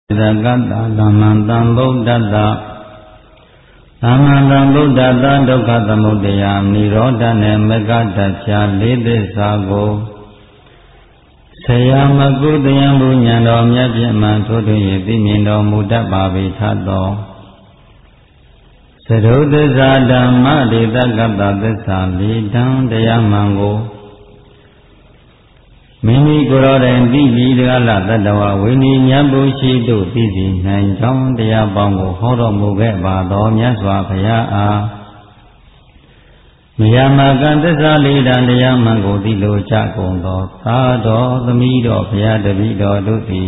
Zakata Dhammam Buddhata Dhammam Buddhata Dukkha Samudaya Nirodhane Megadacha Lidhisago Sayamagudayan Bunyando Myajyaman Thuduye Dimindo Mudabbavithato Sarudhisa Dhamma Lidhakata Dhissa Lidham Dayamango Mini Goroden Divi Gala Tadawa Winnie Nyabushi Do Tizi Nanjong Dayabango Horo Muge Bado Myaswa Paya Miyama Gandasa Lidan Dayamango Dilo Chakondo Tado Thamido Paya Davido Duti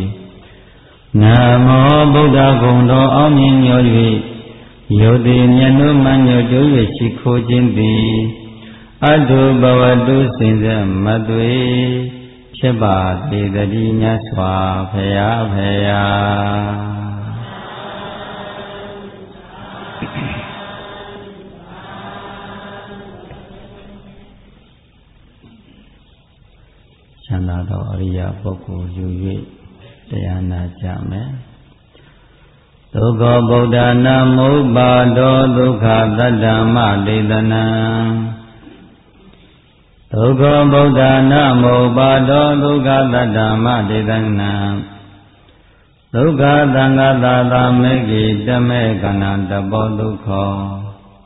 Namo Buddha Gondo Amin Yoyi Yodi Nyanu Manyo Joye Shiko Jindi Adu Bawadu Sinza Madwe Sheba Didadi Nyaswa Phaya Phaya Chanado Ariya Boko Yuye Dayana Jame Dukha Buddha Namo Bado Dukha Tadama Dedana Dukha Buddha Namo Bado Dukha Tadama Dedana Dukha Tangata Megi Dame Kananta Bodukha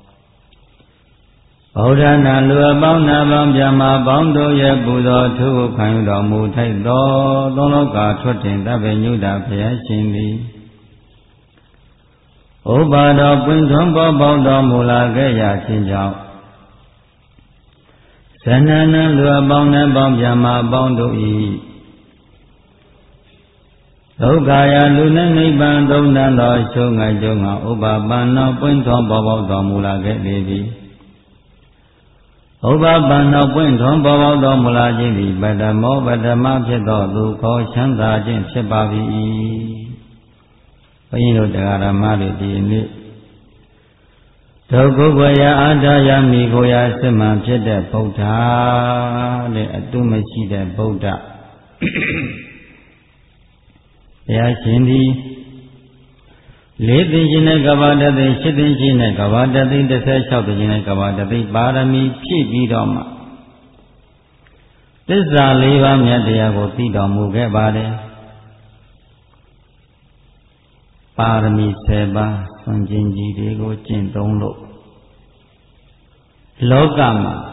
Buddha Nalua Bauna Bamjama Bondo Ye Buddha Tu Kayuda Mutai Do Donoka Tutin Tabe Nyuda Paya Shindi Obado Punzombo Bondo Mula Gaya Chinjao Sanana Lua Bauna Bamjama Bondo E Dogaya Luna Niban Dona Lo Shunga Junga Obabano Punzombo Bondo Mula Gaya Obabano Punzombo Bondo Mula Jindi Badamo Badama Pito Duko Shanta Jin Shibavi Payino Dagara Mari Dini Togogaya Adaya Migoya Sima Pita Buddha Le Atumashida Buddha Yashindi Living in a Gavadati, sitting in a Gavadati, the search of the Jina Gavadati, Barami, Pidoma. This is a Liva Miadiago Tida Mugabade Parami Seba, Sanjinji Dego, Chintonlo Logama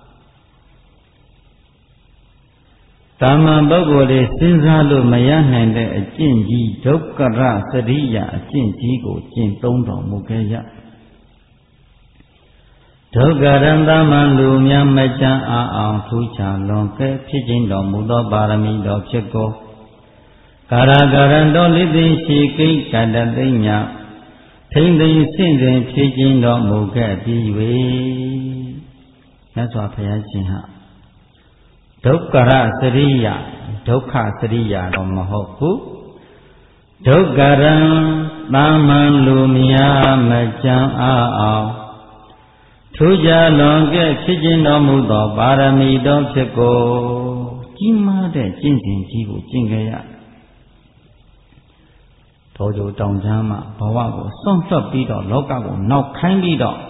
Tama Bogode, Sinzalo Mayan, a Jinji, Dokara, Sariya, Jinjigo, Chintondo Mugaya Dogaranda Mandu Yamacha Aang Tucha Lonke, Pijindo Mudo Barami do Chico Karagarando Lidin Shiki Kadadinya Tindin Sindin Pijindo Muga Diwe That's what Payajinha Dokara Sariya Dokha Sariya no Mahoku Dogaran Taman Lumia Machan Aang Tuja Longe Pijindo Mudo Barami do Chico Jima de Jinjin Jigo Jingaya Tojo Dongjama Bawago Songsa Bido Lokago No Kandido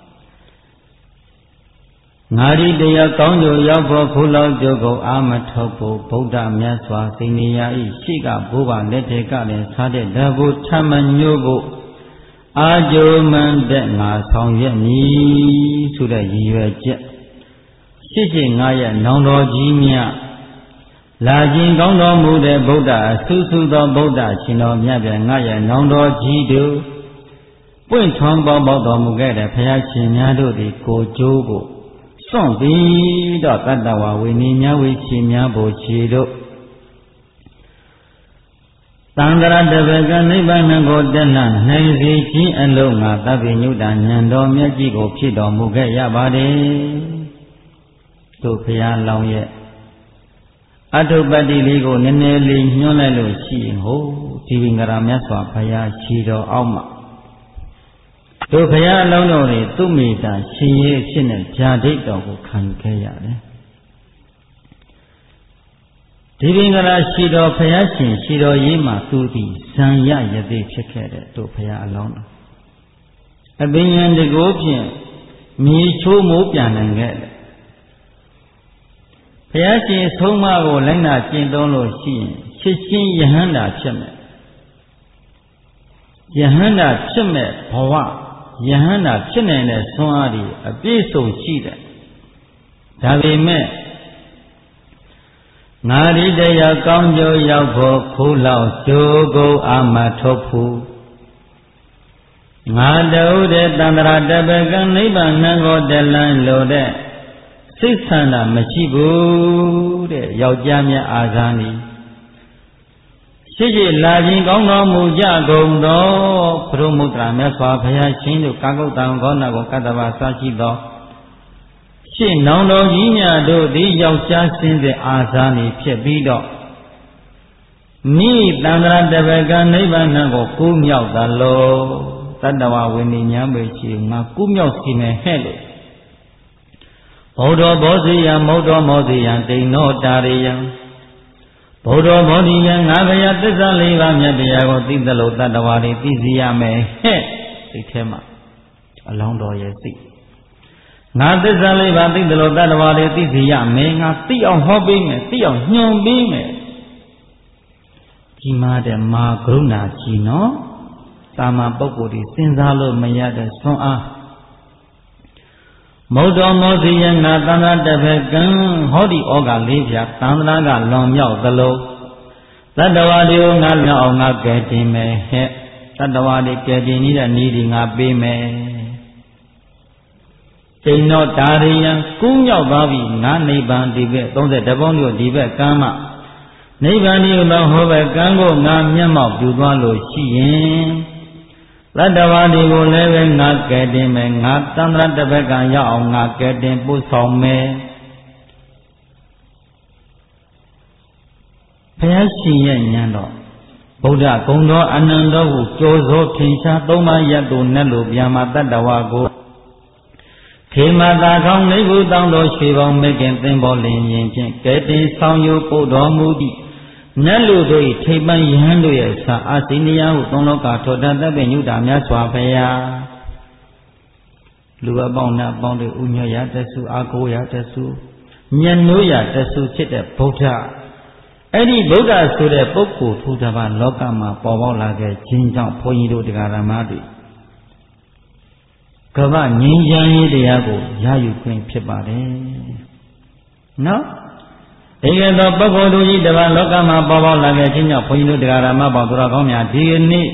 Ngari Deya Konjo Yabo Pulau Jogo Amatopo Buddha Myaswa Siniya Shika Buba Leteka and Sade Dabu Tamanyogo Ajo Man De Nga Song Yemi Suda Yue Jet Shishi Ngaya Nondo Jimia Lajin Gondo Mude Buddha Susu the Buddha Shino Myabia Ngaya Nondo Jidu Puen Tombo Bodo Mugade Payachin Yadu the Kojogo Song Di Datawa Winnia Wichimia Bochido Tandara Devega Nibango Dena Nazi Chi and Lunga Tabi Nudan Yando Miajigo Pido Mugaya Bade To Pia Long Ye Adobadi Ligo Neneli Nonelo Shi Ho Tivingara Myaswa Paya Chido Alma To Paya Lonori Tumita Shi Shin Jadit of Kankaya ဒီပင်ကလာရှိတော်ဘုရားရှင်ရှိတော်ရေးမှာသူသည်ဇံရရသေးဖြစ်ခဲ့တဲ့တို့ဘုရားအလောင်းတော်အပင်ဉာဏ်တကိုးဖြင့်မြေချိုးမိုးပြန်နိုင်ခဲ့တယ်ဘုရားရှင်ဆုံးမကိုလိုက်နာကျင့်သုံးလို့ရှိရင်ချစ်ချင်းယဟန္တာဖြစ်မယ်ယဟန္တာဖြစ်မဲ့ဘဝယဟန္တာဖြစ်နိုင်တဲ့ဆွမ်းအားတွေအပြည့်စုံရှိတယ်ဒါပေမဲ့ငါဒီတရားကောင်းကျိုးရောက်ဖို့ခိုးလောက်ကြိုးကိုအာမထုတ်ဖို့ငါတူတဲ့တန္တရာတပကနိဗ္ဗာန်ကိုတလန်းလို့တဲ့စိတ်ဆန္ဒမရှိဘူးတဲ့ယောက်ျားများအာဇာနည်ရှိရှိလာခြင်းကောင်းတော်မူကြကုန်သောဘုရုမုတ္တရာမြတ်စွာဘုရားရှင်တို့ကာကုတ္တံဂေါဏကိုကတ္တဗာစာရှိသောရှင်းနောင်တော်ကြီးများတို့သည်ယောက်ျားစင်းတဲ့အာဇာနည်ဖြစ်ပြီးတော့မိတန္တရာတပကနိဗ္ဗာန်ကိုကူးမြောက်သလောတတ္တဝဝိနည်းညာမေရှိငါကူးမြောက်စီမယ်ဟဲ့လို့ဘုဒ္ဓဘောဇိယမௌဒ္ဓမောဇိယတိန်နောတာရိယဘုဒ္ဓဘောဓိယငါဘယသစ္စာလေးပါးမြတ်တရားကိုသိသလိုတတ္တဝါတွေသိစီရမယ်ဟဲ့စိတ်ထဲမှာအလောင်းတော်ရဲ့စိတ်ငါသစ္စာလေးပါးသိသလိုတတ္တဝါတွေသိစီရမယ်ငါသိအောင်ဟောပေးမယ်သိအောင်ညွှန်ပေးမယ်ကြီးမားတဲ့မာကရုဏာကြီးနော်တာမန်ပုဂ္ဂိုလ်တွေစဉ်းစားလို့မရတဲ့ဆွမ်းအားမௌဒ္ဓမောဇိယငါတန္တရာတပကံဟောဒီဩဃလေးပြတန္တရာကလွန်မြောက်သလိုတတ္တဝါတွေကိုငါမြောက်အောင်ငါကယ်တင်မယ်ဟဲ့တတ္တဝါတွေကယ်တင်နေတဲ့နည်းတွေငါပေးမယ်တိန်နောတာရိယံကူးမြောက်သွားပြီငါနိဗ္ဗာန်ဒီဘက်32ဘုံတို့ဒီဘက်ကမ်းမှနိဗ္ဗာန်ဒီသောဟောဘက်ကမ်းကိုငါမျက်မှောက်ပြုသွားလို့ရှိရင်တတ္တဝါတွေကိုလည်းပဲငါကယ်တင်မယ်ငါတန္တရာတပကံရောက်အောင်ငါကယ်တင်ပို့ဆောင်မယ်ဘုရားရှင်ရဲ့ဉာဏ်တော်ဗုဒ္ဓဂုဏ်တော်အနန္တဟုကြောသောထင်ရှားသုံးပါးရတ်တို့နဲ့လို့ဗျာမတတ္တဝါကိုခေမသာခေါင်းနိဗ္ဗုတောင်းတော်ရွှေပေါင်းမေခင်သင်္ဘောလင်းရင်ဖြင့်ကဲတင်ဆောင်ယူပို့တော်မူသည့်နတ်လူတို့၏ထိပ်ပန်းယဟန်တို့ရဲ့စာအာစိနိယဟုသုံးလောကထောတသဗ္ဗညုတာမြတ်စွာဘုရားလူအပေါင်းနဲ့အပေါင်းတွေဥညရတဆုအာကိုရတဆုညနိုးရတဆုဖြစ်တဲ့ဗုဒ္ဓအဲ့ဒီဗုဒ္ဓဆိုတဲ့ပုဂ္ဂိုလ်ထူထပ်ပါလောကမှာပေါ်ပေါက်လာခဲ့ခြင်းကြောင့်ဘုန်းကြီးတို့တရားဓမ္မတွေကမ္ဘာငြိမ်းချမ်းရေးတရားကိုရယူခွင့်ဖြစ်ပါတယ်နော်ဒီကဲ့သို့ပုဂ္ဂိုလ်တို့ကြီးတပါးလောကမှာပေါ်ပေါက်လာခဲ့ခြင်းကြောင့်ဘုန်းကြီးတို့တရားဓမ္မပေါင်းသူတော်ကောင်းများဒီနေ့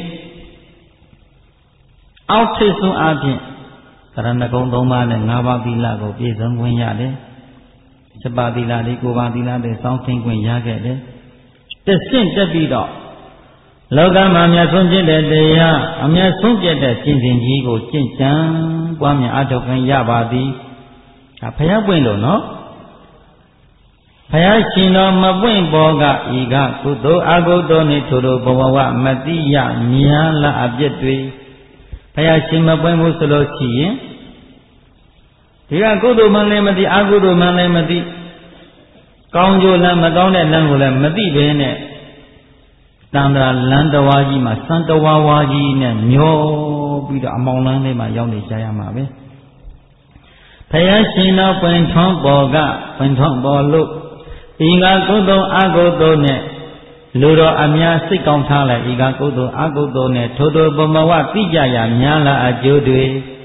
အောက်ထိပ်ဆုံးအပြင်ကရဏဂုံ3ပါးနဲ့5ပါးသီလကိုပြည့်စုံခွင့်ရတယ်7ပါးသီလတွေ9ပါးသီလတွေစောင့်သိခွင့်ရခဲ့တယ်တစ်ဆင့်တက်ပြီးတော့လောကမှာအမြတ်ဆုံးဖြစ်တဲ့တရားအမြတ်ဆုံးပြတဲ့ကျင့်စဉ်ကြီးကိုကျင့်ကြံပွားများအထောက်ခံရပါသည်ဒါဘုရားပွင့်လို့နော်ဘုရားရှင်တော်မပွင့်ပေါ်ကဤကကုသိုလ်အကုသိုလ်နှင့်ထိုဘဝမတိယမြာလအပြစ်တွေဘုရားရှင်မပွင့်ဘူးဆိုလို့ရှိရင်ဒီကကုသိုလ်မှလည်းမသိအကုသိုလ်မှလည်းမသိကောင်းကျိုးလည်းမကောင်းတဲ့လမ်းကိုလည်းမသိဘဲနဲ့တန္တရာလမ်းတော်ဝါကြီးမှာစံတော်ဝါကြီးနဲ့မျောပြီးတော့အမောင်လန်းလေးမှာရောက်နေကြရမှာပဲဘုရားရှင်တော်ပွင့်ထွန်းပေါ်ကပွင့်ထွန်းပေါ်လို့ဤကကုသိုလ်အကုသိုလ်နဲ့လူတော်အများစိတ်ကောင်းထားလိုက်ဤကကုသိုလ်အကုသိုလ်နဲ့ထိုဘမဝသိကြရများလားအကျိုးတွေ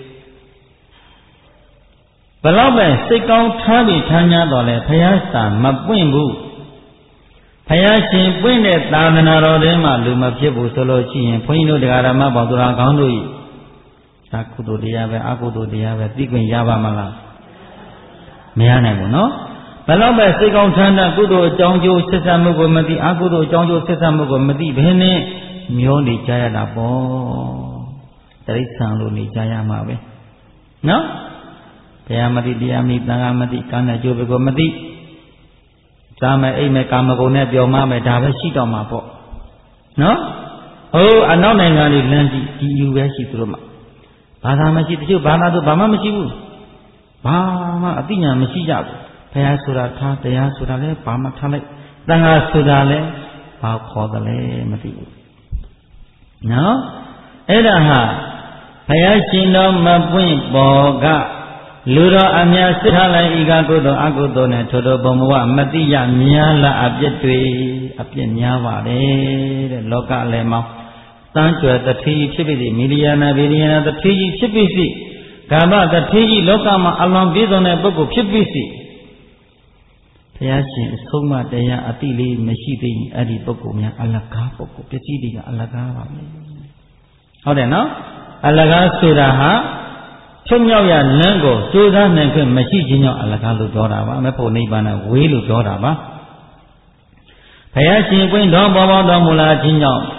ဘလောက်ပဲစိတ်ကောင်းထားပြီးထား냐တော့လဲဘုရားစာမပွင့်ဘူးဘုရားရှင်ပွင့်တဲ့သာသနာတော်ထဲမှာလူမဖြစ်ဘူးဆိုလို့ရှိရင်ဘုန်းကြီးတို့တရားဓမ္မပေါင်းသူတော်ကောင်းတို့ဤဒါကုသိုလ်တရားပဲအကုသိုလ်တရားပဲသိခွင့်ရပါမလားမရနိုင်ဘူးနော်ဘယ်တော့ပဲစိတ်ကောင်းချမ်းသာကုသိုလ်အကြောင်းကျိုးဆက်ဆံမှုကိုမသိအကုသိုလ်အကြောင်းကျိုးဆက်ဆံမှုကိုမသိဘဲနဲ့မျောနေကြရတာပေါ့တိရစ္ဆာန်လိုနေကြရမှာပဲနော်တရားမသိတရားမသိသံဃာမသိကာဏကျိုးဘကိုမသိစားမယ်အိမ်မယ်ကာမဂုဏ်နဲ့ပျော်မမယ်ဒါပဲရှိတော့မှာပေါ့နော်ဟိုအနောက်နိုင်ငံတွေလမ်းကြည့်ဒီယူပဲရှိသူတို့မှာဘာသာမရှိတချို့ဘာသာဆိုဘာမှမရှိဘူးဘာမှအသိဉာဏ်မရှိကြဘူးဘုရားဆိုတာထားတရားဆိုတာလည်းဘာမှထားလိုက်တန်ခါဆိုတာလဲဘာခေါ်တယ်လဲမသိဘူးနော်အဲ့ဒါဟာဘုရားရှင်တော်မပွင့်ပေါ်ကလူတော်အများစစ်ထားလိုက်ဤကကုသိုလ်အကုသိုလ်နဲ့ထို့ဘုံဘဝမတိယများလာအပြစ်တွေအပြစ်များပါတယ်တဲ့လောကလည်းမောင်းတန်းကျွယ်တထေးဖြစ်ပြီမီလီယနာဗီလီယနာတထေးကြီးဖြစ်ပြီကာမတထေးကြီးလောကမှာအလွန်ပြည့်စုံတဲ့ပုဂ္ဂိုလ်ဖြစ်ပြီဘုရားရှင်အဆုံးမတရားအတိလေးမရှိသေးရင်အဲ့ဒီပုဂ္ဂိုလ်များအလကားပုဂ္ဂိုလ်ပစ္စည်းတွေကအလကားပါပဲဟုတ်တယ်နော်အလကားဆိုတာဟာချုပ်မြောက်ရလမ်းကိုကြိုးစားနိုင်ခွင့်မရှိခြင်းကြောင့်အလကားလို့ပြောတာပါမဖို့နိဗ္ဗာန်ဝေးလို့ပြောတာပါဘုရားရှင်ပွင့်တော်ပေါ်တော်မူလာခြင်းကြောင့်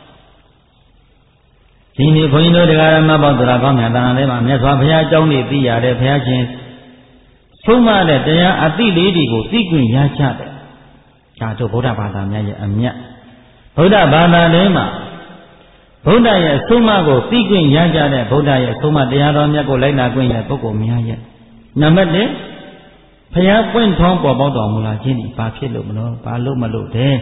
ဒီနေ့ဘုန်းကြီးတို့တရားဓမ္မပေါင်းတော်ကောင်းများတန်ခါလေးမှာမြတ်စွာဘုရားအကြောင်းတွေသိရတဲ့ဘုရားရှင်ဆုံးမတဲ့တရားအတိလေးတွေကိုသိခွင့်ရကြတယ်ဒါတို့ဗုဒ္ဓဘာသာများရဲ့အမြတ်ဗုဒ္ဓဘာသာထဲမှာဗုဒ္ဓရဲ့ဆုံးမကိုသိခွင့်ရကြတဲ့ဗုဒ္ဓရဲ့ဆုံးမတရားတော်မြတ်ကိုလိုက်နာခွင့်ရပုဂ္ဂိုလ်များရဲ့နံပါတ်1ဘုရားပွင့်ထွန်းပေါ်ပေါက်တော်မူလာခြင်းဒီဘာဖြစ်လို့မလို့ဘာလို့မလို့တဲ့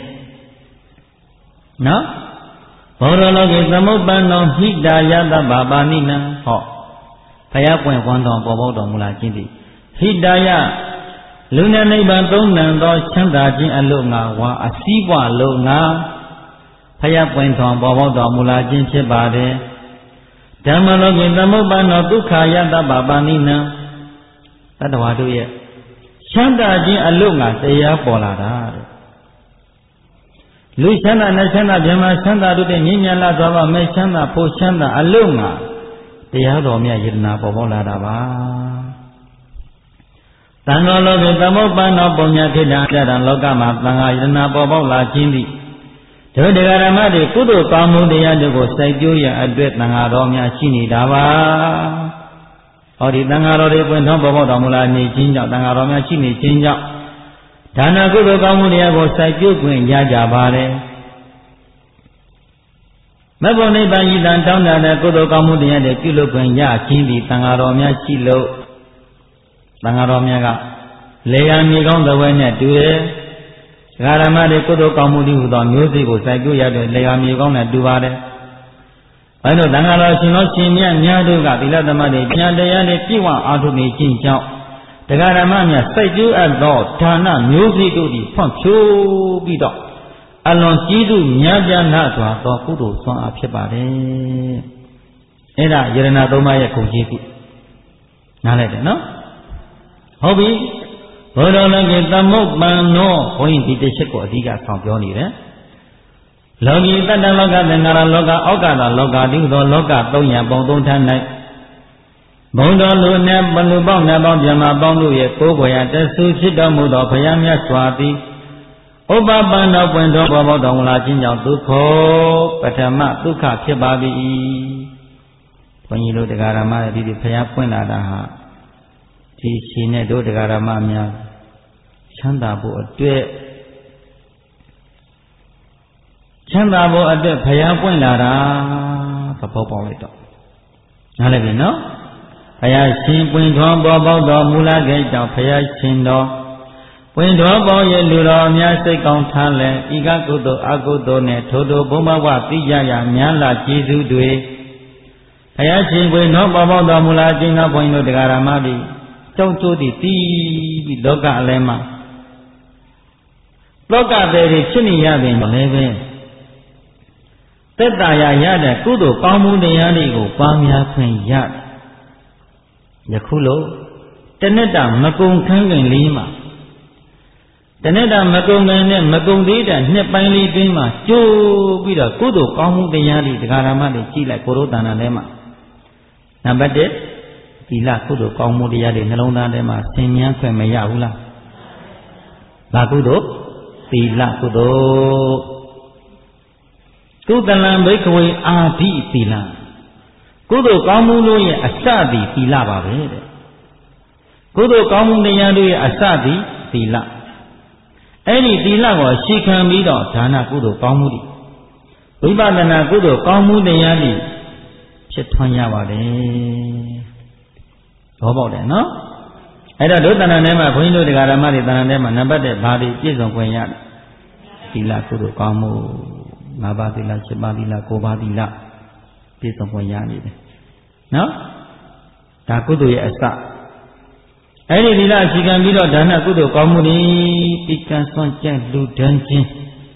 နော်ဘောရလောကေသမုပ္ပန္နောဟိတာယတဗ္ဗပါဏိနံဟောဘုရားပွင့်ထွန်းတော်ပေါ်ပေါက်တော်မူလာခြင်းဒီဟိတာယလူနဲ့နိဗ္ဗာန်သုံးနံသောချမ်းသာခြင်းအလို့ငါဝါအစည်းပွားလို့ငါဘုရားပွင့်ထွန်းပေါ်ပေါက်တော်မူလာခြင်းဖြစ်ပါတယ်ဓမ္မလောကေသမုပ္ပန္နောဒုက္ခယတဗ္ဗပါဏိနံတတ္တဝါတို့ရဲ့ချမ်းသာခြင်းအလို့ငါတရားပေါ်လာတာတဲ့လူချမ်းသာနဲ့ချမ်းသာဗြဟ္မာချမ်းသာတို့တဲ့မြင့်မြတ်လာသောဘမဲချမ်းသာဖို့ချမ်းသာအလို့ငါတရားတော်မြတ်ယတနာပေါ်ပေါက်လာတာပါတန်တော်လောကေသမုပ္ပန္နောပုံညာခိတ္တကြတံလောကမှာသံဃာယတနာပေါ်ပေါက်လာခြင်းသည်တို့တရားဓမ္မတွေကုသိုလ်ကောင်းမှုတရားတို့ကိုစိုက်ပျိုးရအတွက်သံဃာတော်များရှိနေတာပါဟောဒီသံဃာတော်တွေပွင့်ထွန်းပေါ်ပေါက်တော်မူလာနေခြင်းကြောင့်သံဃာတော်များရှိနေခြင်းကြောင့်ဒါနကုသိုလ်ကောင်းမှုတရားကိုစိုက်ပျိုးခွင့်ရကြပါတယ်မဘုံနိဗ္ဗာန်ဤတန်တောင်းတတဲ့ကုသိုလ်ကောင်းမှုတရားတွေပြုလုပ်ခွင့်ရခြင်းသည်သံဃာတော်များရှိလို့သံဃာတော်များကလေယာမြေကောင်းသဝဲနဲ့တူတယ်ဒကာဓမ္မတွေကုသိုလ်ကောင်းမှုတွေဟူသောမျိုးစေ့ကိုစိုက်ပျိုးရတဲ့လေယာမြေကောင်းနဲ့တူပါတယ်ဘယ်လိုသံဃာတော်ရှင်တော်ရှင်မြတ်များတို့ကသီလသမတွေဉာဏ်တရားတွေပြည့်ဝအားထုတ်နေခြင်းကြောင့်ဒကာဓမ္မများစိုက်ပျိုးအပ်သောဌာနမျိုးစေ့တို့သည်ဖွံ့ဖြိုးပြီးတော့အလွန်ကြီးစုများပြားနာစွာသောကုသိုလ်ဆွမ်းအားဖြစ်ပါတယ်အဲ့ဒါယရဏသုံးပါးရဲ့ဂုဏ်ကြီးကုနားလိုက်တယ်နော်ဟုတ်ပြီဘောဓလောကေသမုပ္ပန္နောဘုန်းကြီးဒီတစ်ချက်ကိုအဓိကဆောင်ပြောနေတယ်လောကီတတ္တလောကသင်္ခါရလောကဩကာသလောကဒီသောလောက300ပုံ3ဌာ၌ဘုံတော်လူနဲ့ဘလူပေါင်းနဲ့ပေါင်းဗြဟ္မာပေါင်းတို့ရဲ့ကိုးကွယ်ရတဆူဖြစ်တော်မူသောဘုရားမြတ်စွာသည်ဥပပန္နောပွင့်တော်ပေါ်ပေါက်တော်မူလာခြင်းကြောင့်ဒုက္ခပထမဒုက္ခဖြစ်ပါ၏ဘုန်းကြီးတို့တရားဓမ္မရဲ့ဒီဘုရားပွင့်လာတာဟာဒီရှင်နဲ့တို့တရားဓမ္မများချမ်းသာဖို့အတွက်ချမ်းသာဖို့အတွက်ဘုရားပွင့်လာတာသဘောပေါက်လိုက်တော့နားလည်ပြီနော်ဘုရားရှင်ပွင့်ထွန်းပေါ်ပေါက်တော်မူလာခဲ့ကြောင့်ဘုရားရှင်တော်ပွင့်တော်ပေါ်ရဲ့လူတော်များစိတ်ကောင်းထားလဲဤကကုသိုလ်အကုသိုလ်နဲ့ထို့ဘုံဘဝသိကြရများလာကျေးဇူးတွေဘုရားရှင်ပွင့်တော်ပေါ်ပေါက်တော်မူလာခြင်းကဘုန်းကြီးတို့တရားဓမ္မတွေကြောင့်ကျိုးတည်ပြီးလောကအလဲမှာလောကတွေဖြစ်နေရပင်လည်းပဲသက်သာရတဲ့ကုသိုလ်ကောင်းမှုတရားတွေကိုပွားများခွင့်ရယခုလို့တဏ္ဍာမကုံခန်းခင်လေးမှာတဏ္ဍာမကုံခင်နဲ့မကုံသေးတဲ့နှစ်ပိုင်းလေးတွင်းမှာကျိုးပြီးတော့ကုသိုလ်ကောင်းမှုတရားတွေဒကာရမတွေကြည့်လိုက်ကိုရိုးတဏ္ဍာထဲမှာနံပါတ်1သီလကုသိုလ်ကောင်းမှုတရားတွေနှလုံးသားထဲမှာဆင်ញံခွင့်မရဘူးလားဘာကုသိုလ်သီလကုသိုလ်ကုသလံဘိက္ခဝေအာဓိသီလကုသိုလ်ကောင်းမှုတို့ရဲ့အစသည်သီလပါပဲတဲ့ကုသိုလ်ကောင်းမှုတရားတို့ရဲ့အစသည်သီလအဲ့ဒီသီလကိုရှေခံပြီးတော့ဒါနကုသိုလ်ကောင်းမှုတွေဝိပဿနာကုသိုလ်ကောင်းမှုတရားတွေဖြစ်ထွန်းရပါတယ်ဘောပေါက်တယ်နော်အဲ့တော့ဒုတဏ္ဍာထဲမှာဘုန်းကြီးတို့တရားဓမ္မတွေတဏ္ဍာထဲမှာနံပါတ်1ဘာတွေပြည့်စုံခွင့်ရတယ်သီလကုသိုလ်ကောင်းမှု5ပါးသီလ7ပါးသီလ9ပါးသီလပြည့်စုံခွင့်ရနေတယ်နော်ဒါကုသိုလ်ရဲ့အစအဲ့ဒီသီလအခြေခံပြီးတော့ဒါနကုသိုလ်ကောင်းမှုတွေတိကံစွန့်ကြံ့လူဒန်းခြင်း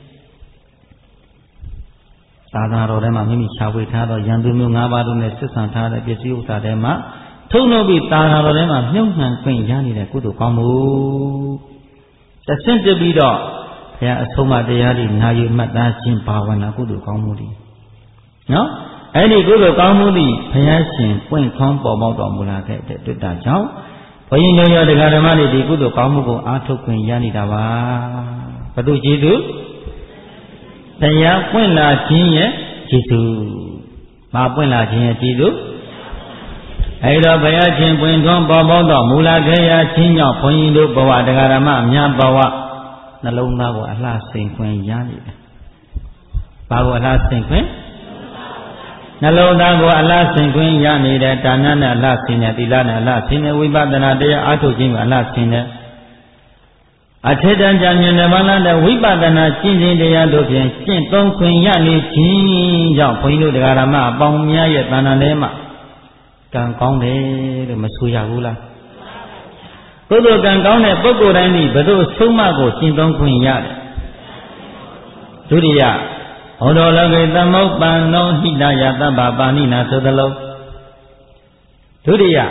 သာသနာတော်ထဲမှာမိမိရှားဝေထားသောယံသူမျိုး5ပါးတို့နဲ့ဆက်ဆံထားတဲ့ပစ္စည်းဥစ္စာတွေမှာထုံနှုတ်ပြီးသာသနာတော်ထဲမှာမြုပ်နှံခွင့်ရနေတဲ့ကုသိုလ်ကောင်းမှုတဆင့်တပြီးတော့ဘုရားအဆုံးအမတရားတွေနာယူမှတ်သားခြင်းဘာဝနာကုသိုလ်ကောင်းမှုတွေနော်အဲ့ဒီကုသိုလ်ကောင်းမှုတွေဘုရားရှင်ပွင့်ထွန်းပေါ်ပေါက်တော်မူလာခဲ့တဲ့တွေ့တာကြောင့်ဘုန်းကြီးတို့ရောတရားဓမ္မတွေဒီကုသိုလ်ကောင်းမှုကိုအားထုတ်ခွင့်ရနေတာပါဘုသူကျေးဇူးတရားပွင့်လာခြင်းရဲ့ကျေးဇူးဘာပွင့်လာခြင်းရဲ့ကျေးဇူးအဲ့တော့ဘုရားရှင်ပွင့်ထွန်းပေါ်ပေါက်တော်မူလာခဲ့ရခြင်းကြောင့်ဘုန်းကြီးတို့ဘဝတရားဓမ္မအများဘဝနှလုံးသားကိုအလှစိန်ခွင့်ရနေတယ်ဘာကိုအလှစိန်ခွင့်နှလုံးသားကိုအလှစိန်ခွင့်ရနေတဲ့ဒါနနဲ့အလှစိန်တဲ့သီလနဲ့အလှစိန်တဲ့ဝိပဿနာတရားအားထုတ်ခြင်းကအလှစိန်တဲ့အထေတံဉာဏ်ဉာဏ်နဲ့ဘာလားတဲ့ဝိပဿနာကျင့်ခြင်းတရားတို့ဖြင့်ကျင့်သုံးခွင့်ရနေခြင်းကြောင့်ဘုန်းကြီးတို့တရားဓမ္မအပေါင်းများရဲ့တဏ္ဍာထဲမှာကံကောင်းတယ်လို့မဆိုရဘူးလားကုသိုလ်ကံကောင်းတဲ့ပုဂ္ဂိုလ်တိုင်းဒီဘယ်သို့ဆုံးမကိုကျင့်သုံးခွင့်ရတယ်ဒုတိယဟောတော်လည်းသမုပ္ပန္နောဟိတယသဗ္ဗပါဏိနာဆိုသလိုဒုတိယ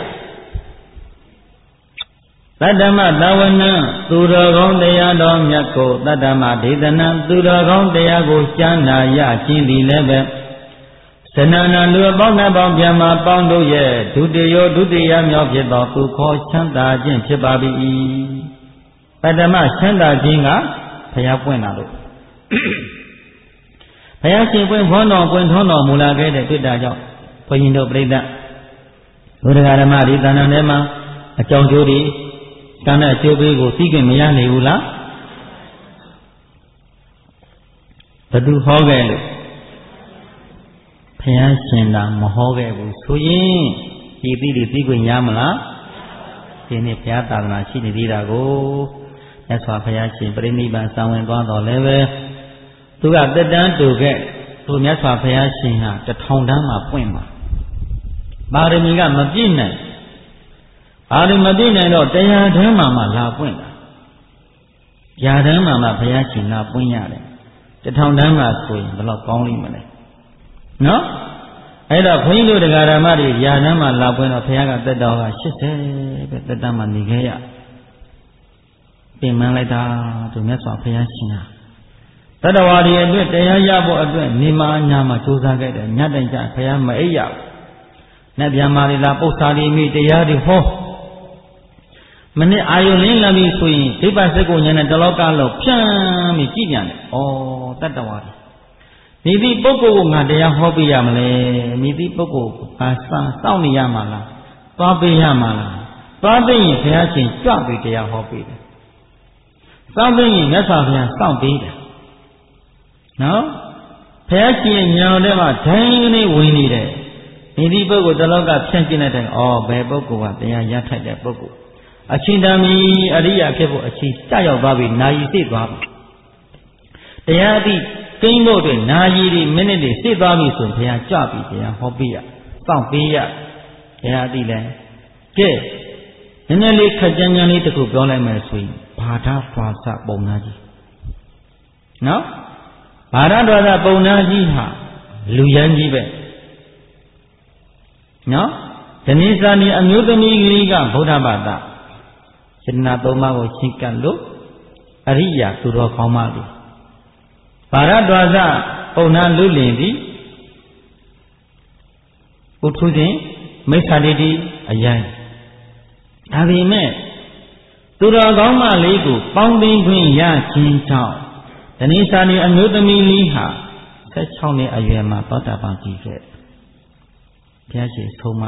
တတ္တမသဝနံသူတော်ကောင်းတရားတော်မြတ်ကိုတတ္တမဒေသနံသူတော်ကောင်းတရားကိုကြားနာရခြင်းသည်လည်းပဲသနနာလူအပေါင်းနဲ့ပေါင်းပြန်မှာပေါင်းတို့ရဲ့ဒုတိယမြောက်ဖြစ်သောသူခေါ်ချမ်းသာခြင်းဖြစ်ပါ၏တတ္တမချမ်းသာခြင်းကဘုရားပွင့်လာလို့ဘုရားရှင်ပွင့်ထွန်းတော်မူလာခဲ့တဲ့တွေ့တာကြောင့်ဘုန်းကြီးတို့ပြိဿဘုရားဓမ္မဒီတဏ္ဍာထဲမှာအကြောင်းကျိုးတွေကံနဲ့အကျိုးပေးကိုသိခင်မရနိုင်ဘူးလားဘယ်သူဟောခဲ့လို့ဘုရားရှင်သာမဟောခဲ့ဘူးဆိုရင်ဒီသိခွင့်ရမလားဒီနေ့ဘုရားသာသနာရှိနေသေးတာကိုမြတ်စွာဘုရားရှင်ပြိဋိဘံဆောင်ဝင်သွားတော်လည်းပဲသူကတက်တန်းတူခဲ့သူမြတ်စွာဘုရားရှင်ဟာ1000တန်းမှာပွင့်မှာပါရမီကမပြည့်နိုင်ပါရမီမပြည့်နိုင်တော့တရားတန်းမှာလာပွင့်တာရာတန်းမှာဘုရားရှင်လာပွင့်ရတယ်1000တန်းမှာဆိုရင်ဘယ်တော့ကောင်းလိမ့်မလဲနော်အဲ့တော့ဘုန်းကြီးတို့တရားဓမ္မတွေရာတန်းမှာလာပွင့်တော့ဘုရားကတက်တော်က80ပဲတက်တန်းမှာနေခဲ့ရပြင်မှန်းလိုက်တာသူမြတ်စွာဘုရားရှင်ဟာတတ္တဝါတွေအတွက်တရားရဖို့အတွက်နေမအညာမှာကြိုးစားခဲ့တယ်ညတိုင်ကြဘုရားမအိပ်ရဘူး။နဲ့ပြန်မာရီလာပု္ပ္ပာတိမိတရားတွေဟောမနေ့အာယုလင်းလာပြီဆိုရင်ဒိဗ္ဗစက္ကိုဉာဏ်နဲ့တလောကလုံးဖြန်းပြီးကြည့်ပြန်တယ်။ဩတတ္တဝါတွေမိသည့်ပုဂ္ဂိုလ်ကိုငါတရားဟောပေးရမလဲမိသည့်ပုဂ္ဂိုလ်ကိုစောင့်နေရမှာလားသွားပေးရမှာလားသွားပေးရင်ဘုရားရှင်ကြွပြီးတရားဟောပေးတယ်။စောင့်ပေးရင်မြတ်စွာဘုရားစောင့်ပေးတယ်နော်ဘုရားရှင်ရဲ့ဉာဏ်ထဲမှာဒိုင်းကနေဝင်နေတယ်ဒီဒီပုဂ္ဂိုလ်တလောကဖြန့်ကျင်တဲ့တိုင်ဘယ်ပုဂ္ဂိုလ်ကတရားရထိုက်တဲ့ပုဂ္ဂိုလ်အချင်းတမီအရိယာဖြစ်ဖို့အချင်းကြရောက်သွားပြီနာယီစိတ်သွားပြီတရားအသည့်ကိန်းဖို့အတွက်နာယီတွေမိနစ်တွေစိတ်သွားပြီဆိုရင်ဘုရားကြွပြီတရားဟောပေးရစောင့်ပေးရတရားအသည့်လဲကဲနည်းနည်းလေးခက်ကြမ်းကြမ်းလေးတစ်ခုပြောလိုက်မယ်ဆိုရင်ဘာသာဖွာစပုံနာကြီးနော်ဘာရတော်သာပုံနာကြီးဟာလူရန်ကြီးပဲနော်ဓနိစာနီအမျိုးသမီးကြီးကဗုဒ္ဓဘာသာစေတနာ၃ပါးကိုရှင်းကပ်လို့အရိယာသူတော်ကောင်းပါလေဘာရတော်သာပုံနာလူလင်သည်ပုထုဇဉ်မိစ္ဆာဒိဋ္ဌိအယိုင်းဒါပေမဲ့သူတော်ကောင်းမလေးကိုပေါင်းသိခွင့်ရခြင်းကြောင့်ဓနိစာနီအမျိုးသမီးလေးဟာ16နှစ်အရွယ်မှာသောတာပန်ကြီးခဲ့ဘုရားရှင်ဆုံးမ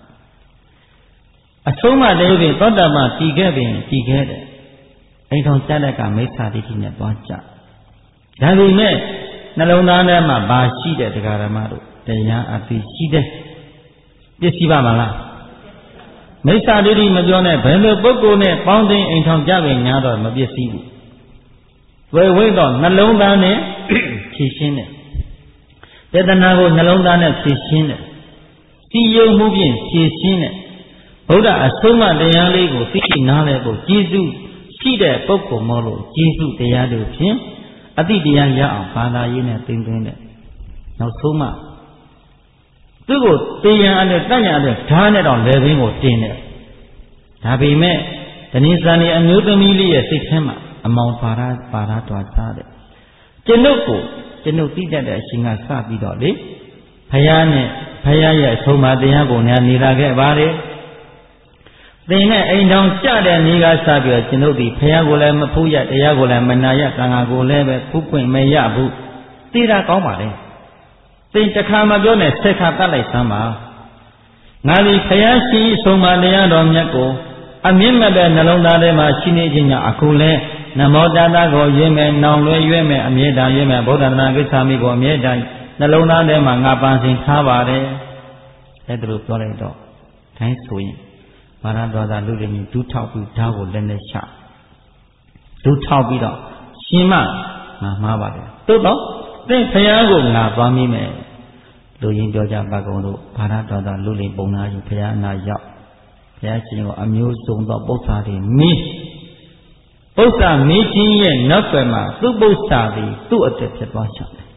အဆုံးမတည်းဖြင့်သောတာပန်ကြီးခဲ့တယ်အိမ်ထောင်ကြတဲ့ကမိစ္ဆာဒိဋ္ဌိနဲ့သွားကြဒါပေမဲ့နှလုံးသားထဲမှာဘာရှိတဲ့တရားဓမ္မတို့တရားအသိရှိတဲ့ပစ္စည်းပါမလားမိစ္ဆာဒိဋ္ဌိမပြောနဲ့ဘယ်လိုပုဂ္ဂိုလ်နဲ့ပေါင်းသိအိမ်ထောင်ကြပဲညာတော့မပစ္စည်းဘူးဝေဝိတော့နှလုံးသားနဲ့ဖြည့်ရှင်းတယ်တေသနာကိုနှလုံးသားနဲ့ဖြည့်ရှင်းတယ်စီယုံမှုဖြင့်ဖြည့်ရှင်းတယ်ဗုဒ္ဓအဆုံးအမတရားလေးကိုသိနားလည်ဖို့ကျေးဇူးရှိတဲ့ပုဂ္ဂိုလ်မို့လို့ကျေးဇူးတရားတို့ဖြင့်အတိတရားရအောင်ဘာသာရေးနဲ့သင်သွင်းတယ်နောက်ဆုံးမှသူ့ကိုတရားနဲ့တတ်ညာနဲ့ဓာတ်နဲ့တော့လေဘင်းကိုတင်တယ်ဒါပေမဲ့တဏှိစံဒီအမျိုးသမီးလေးရဲ့စိတ်ထဲမှာအမောင်ပါရတော်သားတဲ့ကျွန်ုပ်သိတတ်တဲ့အရှင်ကစပြီးတော့လေဘုရားရဲ့အဆုံးအမတရားကိုနေလာခဲ့ပါလေသင်နဲ့အိမ်တော်ကြတဲ့နေကစပြီးတော့ကျွန်ုပ်ဒီဘုရားကိုလည်းမဖူးရတရားကိုလည်းမနာရသံဃာကိုလည်းပဲဖူးခွင့်မရဘူးသိတာကောင်းပါလေသင်တစ်ခါမပြောနဲ့ဆက်ခါတတ်လိုက်စမ်းပါငါဒီဘုရားရှိအဆုံးအမတရားတော်မြတ်ကိုအမြင့်မဲ့တဲ့နှလုံးသားထဲမှာရှိနေခြင်းကြောင့်အခုလဲနမောတတကိုရွေးမယ်နောင်လွဲရွေးမယ်အမြဲတမ်းရွေးမယ်ဗုဒ္ဓနာကိစ္စမိကိုအမြဲတမ်းနှလုံးသားထဲမှာငါပန်းစင်ထားပါတယ်အဲ့ဒါလိုပြောလိုက်တော့တိုင်းဆိုရင်ဘာရတော်သာလူတွေကြီးဒူးထောက်ပြီးဓာတ်ကိုလက်နဲ့ချဒူးထောက်ပြီးတော့ရှင်မငါမှားပါတယ်သို့တော့သင်ဖျားကိုငါသွားမိမယ်လူရင်းပြောကြပါကုန်လို့ဘာရတော်သာလူတွေပုံနာယူဖျားနာရောက်ဘုရားရှင်ကိုအမျိုးစုံသောပု္ပ္ပာတွေမင်းပု္ပ္ပာမင်းချင်းရဲ့နောက်ွယ်မှာသူ့ပု္ပ္ပာတွေသူ့အတွက်ဖြစ်သွားချတယ်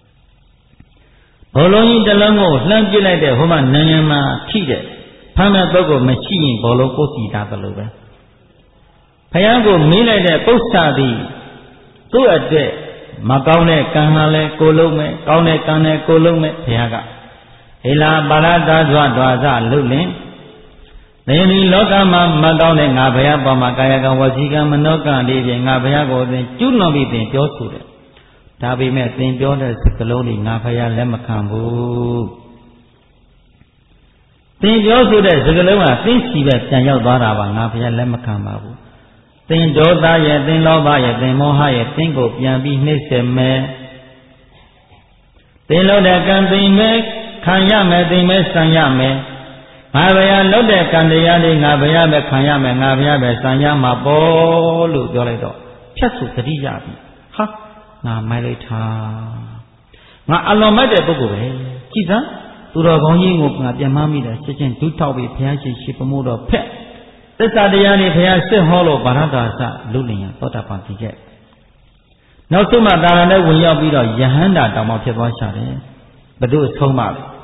ဘောလုံးကြီးတစ်လုံးကိုလှမ်းပစ်လိုက်တဲ့ဟိုမှာနိုင်ငံမှာထိတဲ့ဖမ်းမဲ့ပုဂ္ဂိုလ်မရှိရင်ဘောလုံးကိုစီတာတယ်လို့ပဲဘုရားကိုမင်းလိုက်တဲ့ပု္ပ္ပာတွေသူ့အတွက်မကောင်းတဲ့ကံဟာလဲကိုလုံးမဲ့ကောင်းတဲ့ကံနဲ့ကိုလုံးမဲ့ဘုရားကဟေလာပါရတာကြွားတော်စလှုပ်လင်သင်ဒီလောကမှာမကောင်းတဲ့ငါဘုရားပေါ်မှာကာယကံဝစီကံမနောကံလေးဖြင့်ငါဘုရားကိုသင်ကျွလွန်ပြီးသင်ပြောဆိုတယ်ဒါပေမဲ့သင်ပြောတဲ့စကားလုံးတွေငါဘုရားလက်မခံဘူးသင်ပြောဆိုတဲ့စကားလုံးကသင်စီပဲပြန်ရောက်သွားတာပါငါဘုရားလက်မခံပါဘူးသင်ဒေါသရဲ့သင်လောဘရဲ့သင်မောဟရဲ့သင်ကိုပြန်ပြီးနှိမ့်ဆက်မယ်သင်လို့တဲ့ကံသင်မဲ့ခံရမယ်သင်မဲ့ဆံရမယ်ငါဘုရားလုပ်တဲ့ကံတရားလေးငါဘုရားပဲခံရမယ်ငါဘုရားပဲဆံရမှာပေါ့လို့ပြောလိုက်တော့ဖြတ်စုသတိရပြီဟာငါမိုက်လိုက်တာငါအလွန်မိုက်တဲ့ပုဂ္ဂိုလ်ပဲကြည်စမ်းသူတော်ကောင်းကြီးကိုငါပြန်မမိတာချက်ချင်းဒုထောက်ပြီးဘုရားရှိပမိုးတော့ဖက်သစ္စာတရားလေးဘုရားစစ်ဟောလို့ဗာရတာစလူလင်ရသောတာပန်ဖြစ်ခဲ့နောက်ဆုံးမှတာရနဲ့ဝင်ရောက်ပြီးတော့ယဟန္တာတောင်မှဖြစ်သွားချတယ်ဘု து ဆုံးပါလေ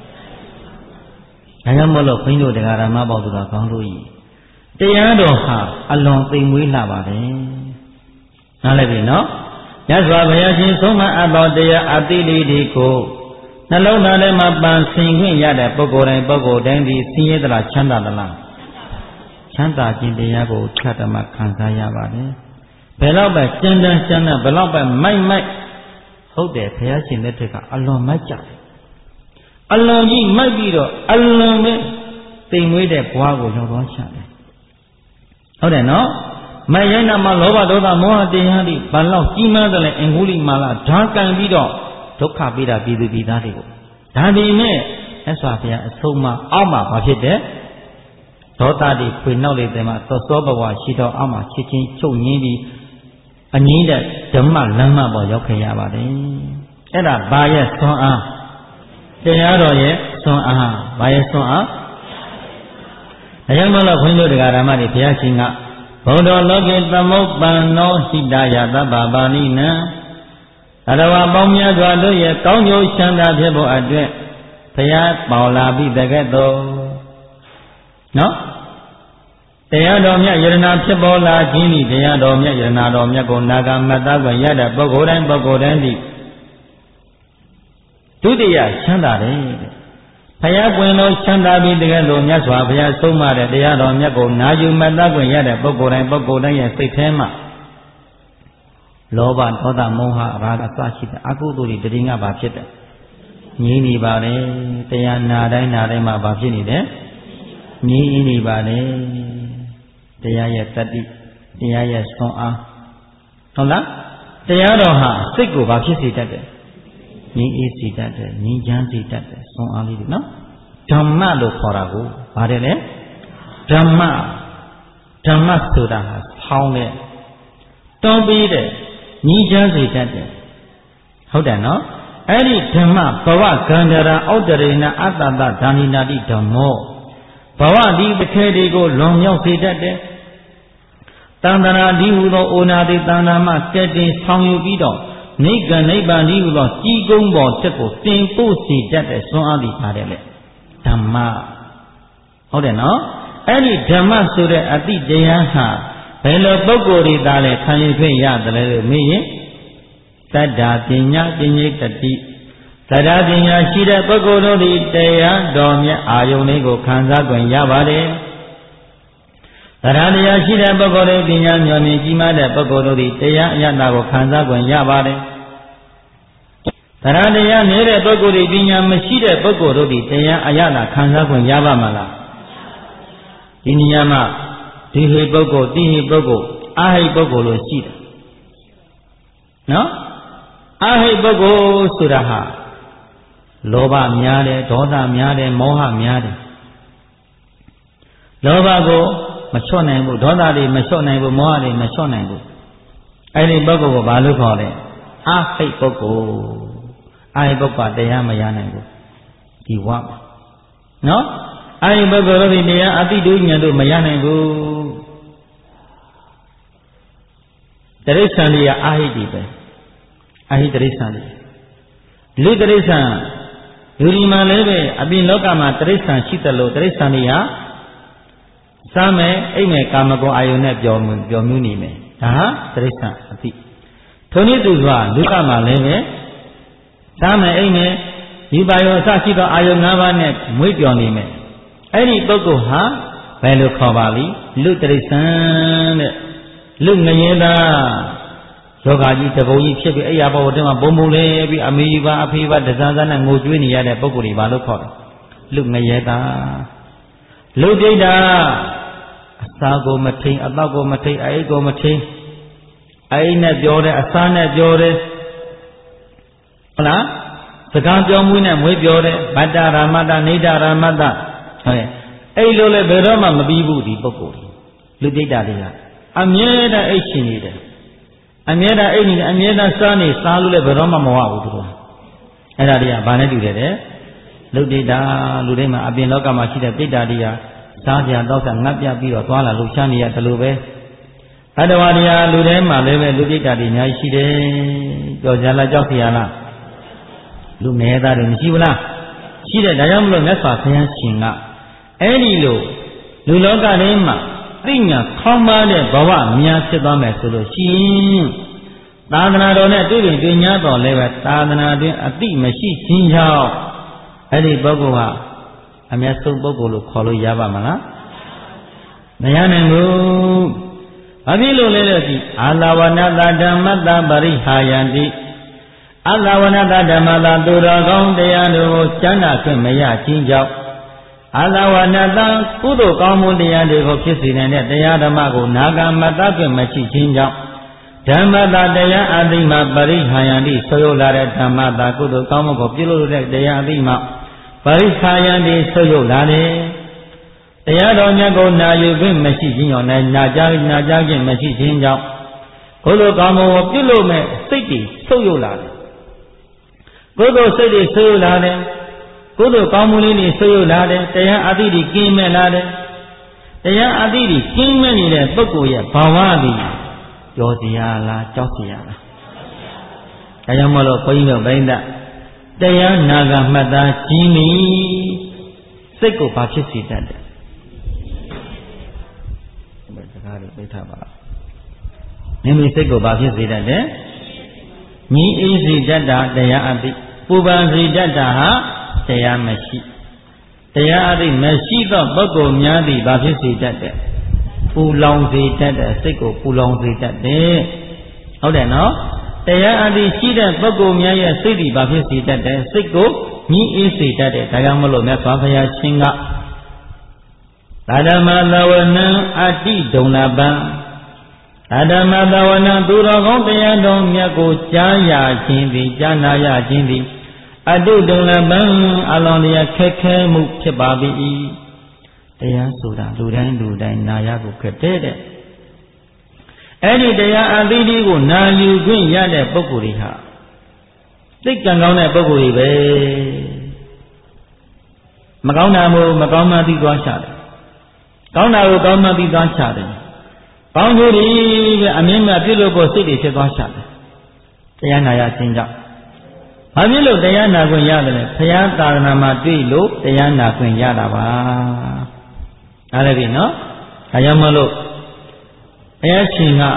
ဒါကြောင့်မို့လို့ဘုန်းကြီးတို့တရားဓမ္မပေါသူတော်ကောင်းတို့ဤတရားတော်ဟာအလွန်သိမ်မွေးလာပါတယ်နားလည်ပြီနော်မြတ်စွာဘုရားရှင်ဆုံးမအပ်သောတရားအတိလေးတွေကိုနှလုံးသားထဲမှာပန်ဆင်ခွင့်ရတဲ့ပုဂ္ဂိုလ်တိုင်းဒီဆင်းရဲသလားချမ်းသာသလားချမ်းသာခြင်းတရားကိုထပ်တမခံစားရပါတယ်ဘယ်တော့ပဲကျမ်းတမ်းဘယ်တော့ပဲမိုက်ဟုတ်တယ်ဘုရားရှင်လက်ထက်ကအလွန်မိုက်ကြတယ်အလွန်ကြီးမိုက်ပြီးတော့အလွန်ပဲတိမ်မွေးတဲ့ဘွားကိုရောက်သွားချတယ်ဟုတ်တယ်နော်မယန္နာမှာလောဘဒေါသမောဟတရားတွေဘာလို့ကြီးမားတယ်လဲအင်္ဂုလိမာလာဓာကန်ပြီးတော့ဒုက္ခပေးတာပြည်သူပြည်သားတွေကိုဒါပေမဲ့အဆွာဘုရားအဆုံးမအောက်မှာဘာဖြစ်တယ်ဒေါသတွေဖွေနှောက်လိုက်တယ်မှာသောဘဝရှိတော့အောက်မှာချစ်ချင်းချုပ်ငင်းပြီးအငြင်းတဲ့ဓမ္မလမ်းမပေါ်ရောက်ခဲ့ရပါတယ်အဲ့ဒါဘာရဲ့ဆွမ်းအားတရားတော်ရဲ့ဆွမ်းအားဘာရဲ့ဆွမ်းအားအရင်မလို့ခွင့်တို့တရားဓမ္မတွေဘုရားရှင်ကဘုဒ္ဓလောကေသမုပ္ပန္နောဟိတယသဗ္ဗပါဠိနံအရဝပေါင်းများစွာတို့ရဲ့ကောင်းကျိုးချမ်းသာဖြစ်ဖို့အတွက်ဘုရားပေါ်လာပြီးတကဲ့သို့နော်တရားတော်မြတ်ယရနာဖြစ်ပေါ်လာခြင်းဤတရားတော်မြတ်ယရနာတော်မြတ်ကိုနာဂမတ္တကိုရတဲ့ပုဂ္ဂိုလ်တိုင်းသည်ဒုတိယချမ်းသာတယ်ဘုရားပွင့်လို့ချမ်းသာပြီးတကယ်လို့မြတ်စွာဘုရားဆုံးမတဲ့တရားတော်မြတ်ကိုနာယူမတ္တကိုရတဲ့ပုဂ္ဂိုလ်တိုင်းရဲ့စိတ်ထဲမှာလောဘဒေါသမောဟရာဂအစရှိတဲ့အကုသိုလ်တွေတတိယဘာဖြစ်တယ်ငြိမ်းနေပါလေတရားနာတိုင်းမှာဘာဖြစ်နေတယ်ငြိမ်းနေပါလေတရားရဲ့တတိတရားရဲ့ဆွမ်းအားဟုတ်လားတရားတော်ဟာစိတ်ကိုဘာဖြစ်စေတတ်တယ်ငြိမ်းအေးစေတတ်တယ်ငြိမ်းချမ်းစေတတ်တယ်ဆွမ်းအားလေးတွေနော်ဓမ္မလို့ခေါ်တာကိုဗါတယ်လေဓမ္မဆိုတာဟာဖောင်းတဲ့တောင်းပေးတဲ့ညီချမ်းစေတတ်တယ်ဟုတ်တယ်နော်အဲ့ဒီဓမ္မဘဝကန္တရာဩတရေနအတ္တတဓာနိနာတိဓမ္မောဘဝဒီတခဲတွေကိုလွန်မြောက်စေတတ်တယ်တန္တရာဒီဟူသောအိုနာတိတန္တာမှကဲ့တင်ဆောင်ယူပြီးတော့နိဗ္ဗာန်ဒီဟူသောကြီးကုန်းပေါ်တက်ကိုတင်ပို့စေတတ်တဲ့စွမ်းအားဒီပါတယ်လေဓမ္မဟုတ်တယ်နော်အဲ့ဒီဓမ္မဆိုတဲ့အတိတရားဟာဘယ်လိုပုဂ္ဂိုလ်တွေသာလဲခံယူခွင့်ရတယ်လို့မေးရင်တတ္တာပညာပညိတတိတတ္တာပညာရှိတဲ့ပုဂ္ဂိုလ်တို့သည်တရားတော်မြတ်အာယုန်လေးကိုခံစားခွင့်ရပါတယ်တတ္တာတရားရှိတဲ့ပုဂ္ဂိုလ်တွေပညာမျှော်မြင်ကြီးမားတဲ့ပုဂ္ဂိုလ်တို့သည်တရားအယတ္တကိုခံစားခွင့်ရပါတယ်တတ္တာတရားနေတဲ့ပုဂ္ဂိုလ်တွေပညာမရှိတဲ့ပုဂ္ဂိုလ်တို့သည်တရားအယတ္တခံစားခွင့်ရပါမလားဒီနေရာမှာဒီဟိပုဂ္ဂိုလ်တိဟိပုဂ္ဂိုလ်အာဟိပုဂ္ဂိုလ်လို့ရှိတယ်နော်အာဟိပုဂ္ဂိုလ်ဆိုတာဟာလောဘများတယ်ဒေါသများတယ်မောဟများတယ်လောဘကိုမချော့နိုင်ဘူးဒေါသတွေမချော့နိုင်ဘူးမောဟတွေမချော့နိုင်ဘူးအဲ့ဒီပုဂ္ဂိုလ်ကိုဘာလို့ခေါ်လဲအာဟိပုဂ္ဂိုလ်အာဟိပုဂ္ဂိုလ်တရားမရနိုင်ဘူးဒီဝမှာနော်အာဟိပုဂ္ဂိုလ်တို့ဒီတရားအတိတုဉာဏ်တို့မရနိုင်ဘူးတိရစ္ဆာန်တွေကအာဟိတိပဲအာဟိတိရစ္ဆာန်တွေလူတိရစ္ဆာန်လူဒီမှာလည်းပဲအပြင်လောကမှာတိရစ္ဆာန်ရှိတယ်လို့တိရစ္ဆာန်တွေဟာစားမယ်အိမ်မယ်ကာမဂုဏ်အာယုန်နဲ့ပျော်မြူးနေမယ်ဒါဟာတိရစ္ဆာန်အတိထိုနည်းသူကလူကမှာလည်းပဲစားမယ်အိမ်မယ်ဒီပါယောအစရှိသောအာယုန်၅ပါးနဲ့မွေးပျော်နေမယ်အဲ့ဒီပုဂ္ဂိုလ်ဟာဘယ်လိုခေါ်ပါလိလူတိရစ္ဆာန်တဲ့လူငရဲသားယောဂကြီးတပုံကြီးဖြစ်ပြီးအဲ့ရဘောတဲမှာဘုံဘုံလေးပြီးအမေပါအဖေပါတစားစားနဲ့ငိုကြွေးနေရတဲ့ပုဂ္ဂိုလ်တွေဘာလို့ခေါ်လဲလူငရဲသားလူဒိဋ္ဌာအစာကိုမထိန်အသောက်ကိုမထိန်အိတ်ကိုမထိန်အိတ်နဲ့ပြောတယ်အစာနဲ့ပြောတယ်ဟုတ်လားစကားပြောမှုနဲ့မွေးပြောတယ်ဗတ္တရာမတ္တနေတ္တရာမတ္တဟုတ်ရဲ့အဲ့လိုလဲဘယ်တော့မှမပြီးဘူးဒီပုဂ္ဂိုလ်လူဒိဋ္ဌာတွေကအမြဲတမ်းအိတ်ရှင်နေတယ်အမြဲတမ်းအိတ်နေတယ်အမြဲတမ်းစားနေစားလို့လည်းဘယ်တော့မှမဝဘူးသူကအဲ့ဒါတွေကဘာနဲ့တူတယ်တဲ့လူဒိဋ္ဌာလူတိုင်းမှာအပြင်လောကမှာရှိတဲ့ဒိဋ္ဌာတွေကစားကြတော့ကငတ်ပြပြီးတော့သွားလာလှူရှားနေရတယ်လို့ပဲအတ္တဝါတရားလူတိုင်းမှာလည်းပဲလူဒိဋ္ဌာတွေအများကြီးရှိတယ်ကြောက်ကြလားကြောက်เสียလားလူငယ်သားတွေမရှိဘူးလားရှိတယ်ဒါကြောင့်မလို့မြတ်စွာဘုရားရှင်ကအဲ့ဒီလိုလူလောကထဲမှာသိညာခေါင်းပါတဲ့ဘဝများဖြစ်သွားမယ်ဆိုလို့ရှိရင်သာသနာတော်နဲ့တွေ့တွေ့ညာတော်လည်းပဲသာသနာတွင်အတိမရှိခြင်းကြောင့်အဲ့ဒီပုဂ္ဂိုလ်ဟာအမျက်ဆုံးပုဂ္ဂိုလ်လို့ခေါ်လို့ရပါမလားမရနိုင်ဘူးဘာဖြစ်လို့လဲလို့ဒီအာလဝနတဓမ္မတပရိဟာယံတိအာလဝနတဓမ္မတသူတော်ကောင်းတရားတို့ကိုကျမ်းနာခွင့်မရခြင်းကြောင့်အာလဝနတကုသိုလ်ကောင်းမှုတရားတွေကိုဖြစ်စေနိုင်တဲ့တရားဓမ္မကိုနာဂမတခွင့်မရှိခြင်းကြောင့်ဓမ္မတတရားအသိမှပရိဟာယံတိဆိုရလာတဲ့ဓမ္မတကုသိုလ်ကောင်းမှုကိုပြုလုပ်တဲ့တရားအသိမှပရိဟာယံတိဆိုရလာတယ်တရားတော်မြတ်ကိုနာယူခွင့်မရှိခြင်းကြောင့်နာကြားခြင်းမရှိခြင်းကြောင့်ကုသိုလ်ကောင်းမှုကိုပြုလုပ်မဲ့စိတ်တွေဆုပ်ယုတ်လာတယ်ကုသိုလ်စိတ်တွေဆုပ်ယုတ်လာတယ်ကုသိုလ်ကောင်းမှုလေးတွေဆုပ်ယုတ်လာတယ်တရားအသိတွေကင်းမဲ့လာတယ်တရားအသိတွေကင်းမဲ့နေတဲ့ပုဂ္ဂိုလ်ရဲ့ဘာဝသည်ကြောစရာလားကြောက်စရာလားဒါကြောင့်မလို့ဘုန်းကြီးတို့ဗိန္ဒတရားနာဂမှတ်သားကြီးမိစိတ်ကိုဘာဖြစ်စေတတ်တယ်ဒီစကားလေးသိထားပါလားမိမိစိတ်ကိုဘာဖြစ်စေတတ်တယ်ညီအေးစေတတ်တာတရားအသိပူပန်စေတတ်တာဟာတရားမရှိတရားအသိမရှိသောပုဂ္ဂိုလ်များသည်ဘာဖြစ်စေတတ်တယ်ပူလောင်စေတတ်တဲ့စိတ်ကိုပူလောင်စေတတ်တယ်ဟုတ်တယ်နော်တရားအသိရှိတဲ့ပုဂ္ဂိုလ်များရဲ့စိတ်ဒီဘာဖြစ်စေတတ်တယ်စိတ်ကိုညှိအေးစေတတ်တယ်ဒါကြောင့်မလို့မြတ်စွာဘုရားရှင်ကသာဓမ္မသဝနံအတ္တိဒုံလပံသာဓမ္မသဝနံသူတော်ကောင်းတရားတော်မြတ်ကိုကြားရခြင်းသည်ကြားနာရခြင်းသည်အတုဒုံလပံအလောင်းတရားခက်ခဲမှုဖြစ်ပါ၏တရားဆိုတာလူတိုင်းနာရကိုခက်တဲ့အဲ့ဒီတရားအသီးသီးကိုနာယူခွင့်ရတဲ့ပုဂ္ဂိုလ်တွေဟာသိကံကောင်းတဲ့ပုဂ္ဂိုလ်တွေပဲမကောင်းတာမို့မကောင်းမှသိသွားချတယ်ကောင်းတာကိုကောင်းမှသိသွားချတယ်ကောင်းကျိုးတွေပဲအမြင်မှပြုလို့ဖို့စိတ်တွေဖြစ်သွားချတယ်တရားနာရခြင်းကြောင့်ဘာဖြစ်လို့တရားနာခွင့်ရတယ်လဲဘုရားသာသနာမှာတွေ့လို့တရားနာခွင့်ရတာပါဒါလည်းပြီနော်ဒါကြောင့်မလို့ဘုရားရှင်က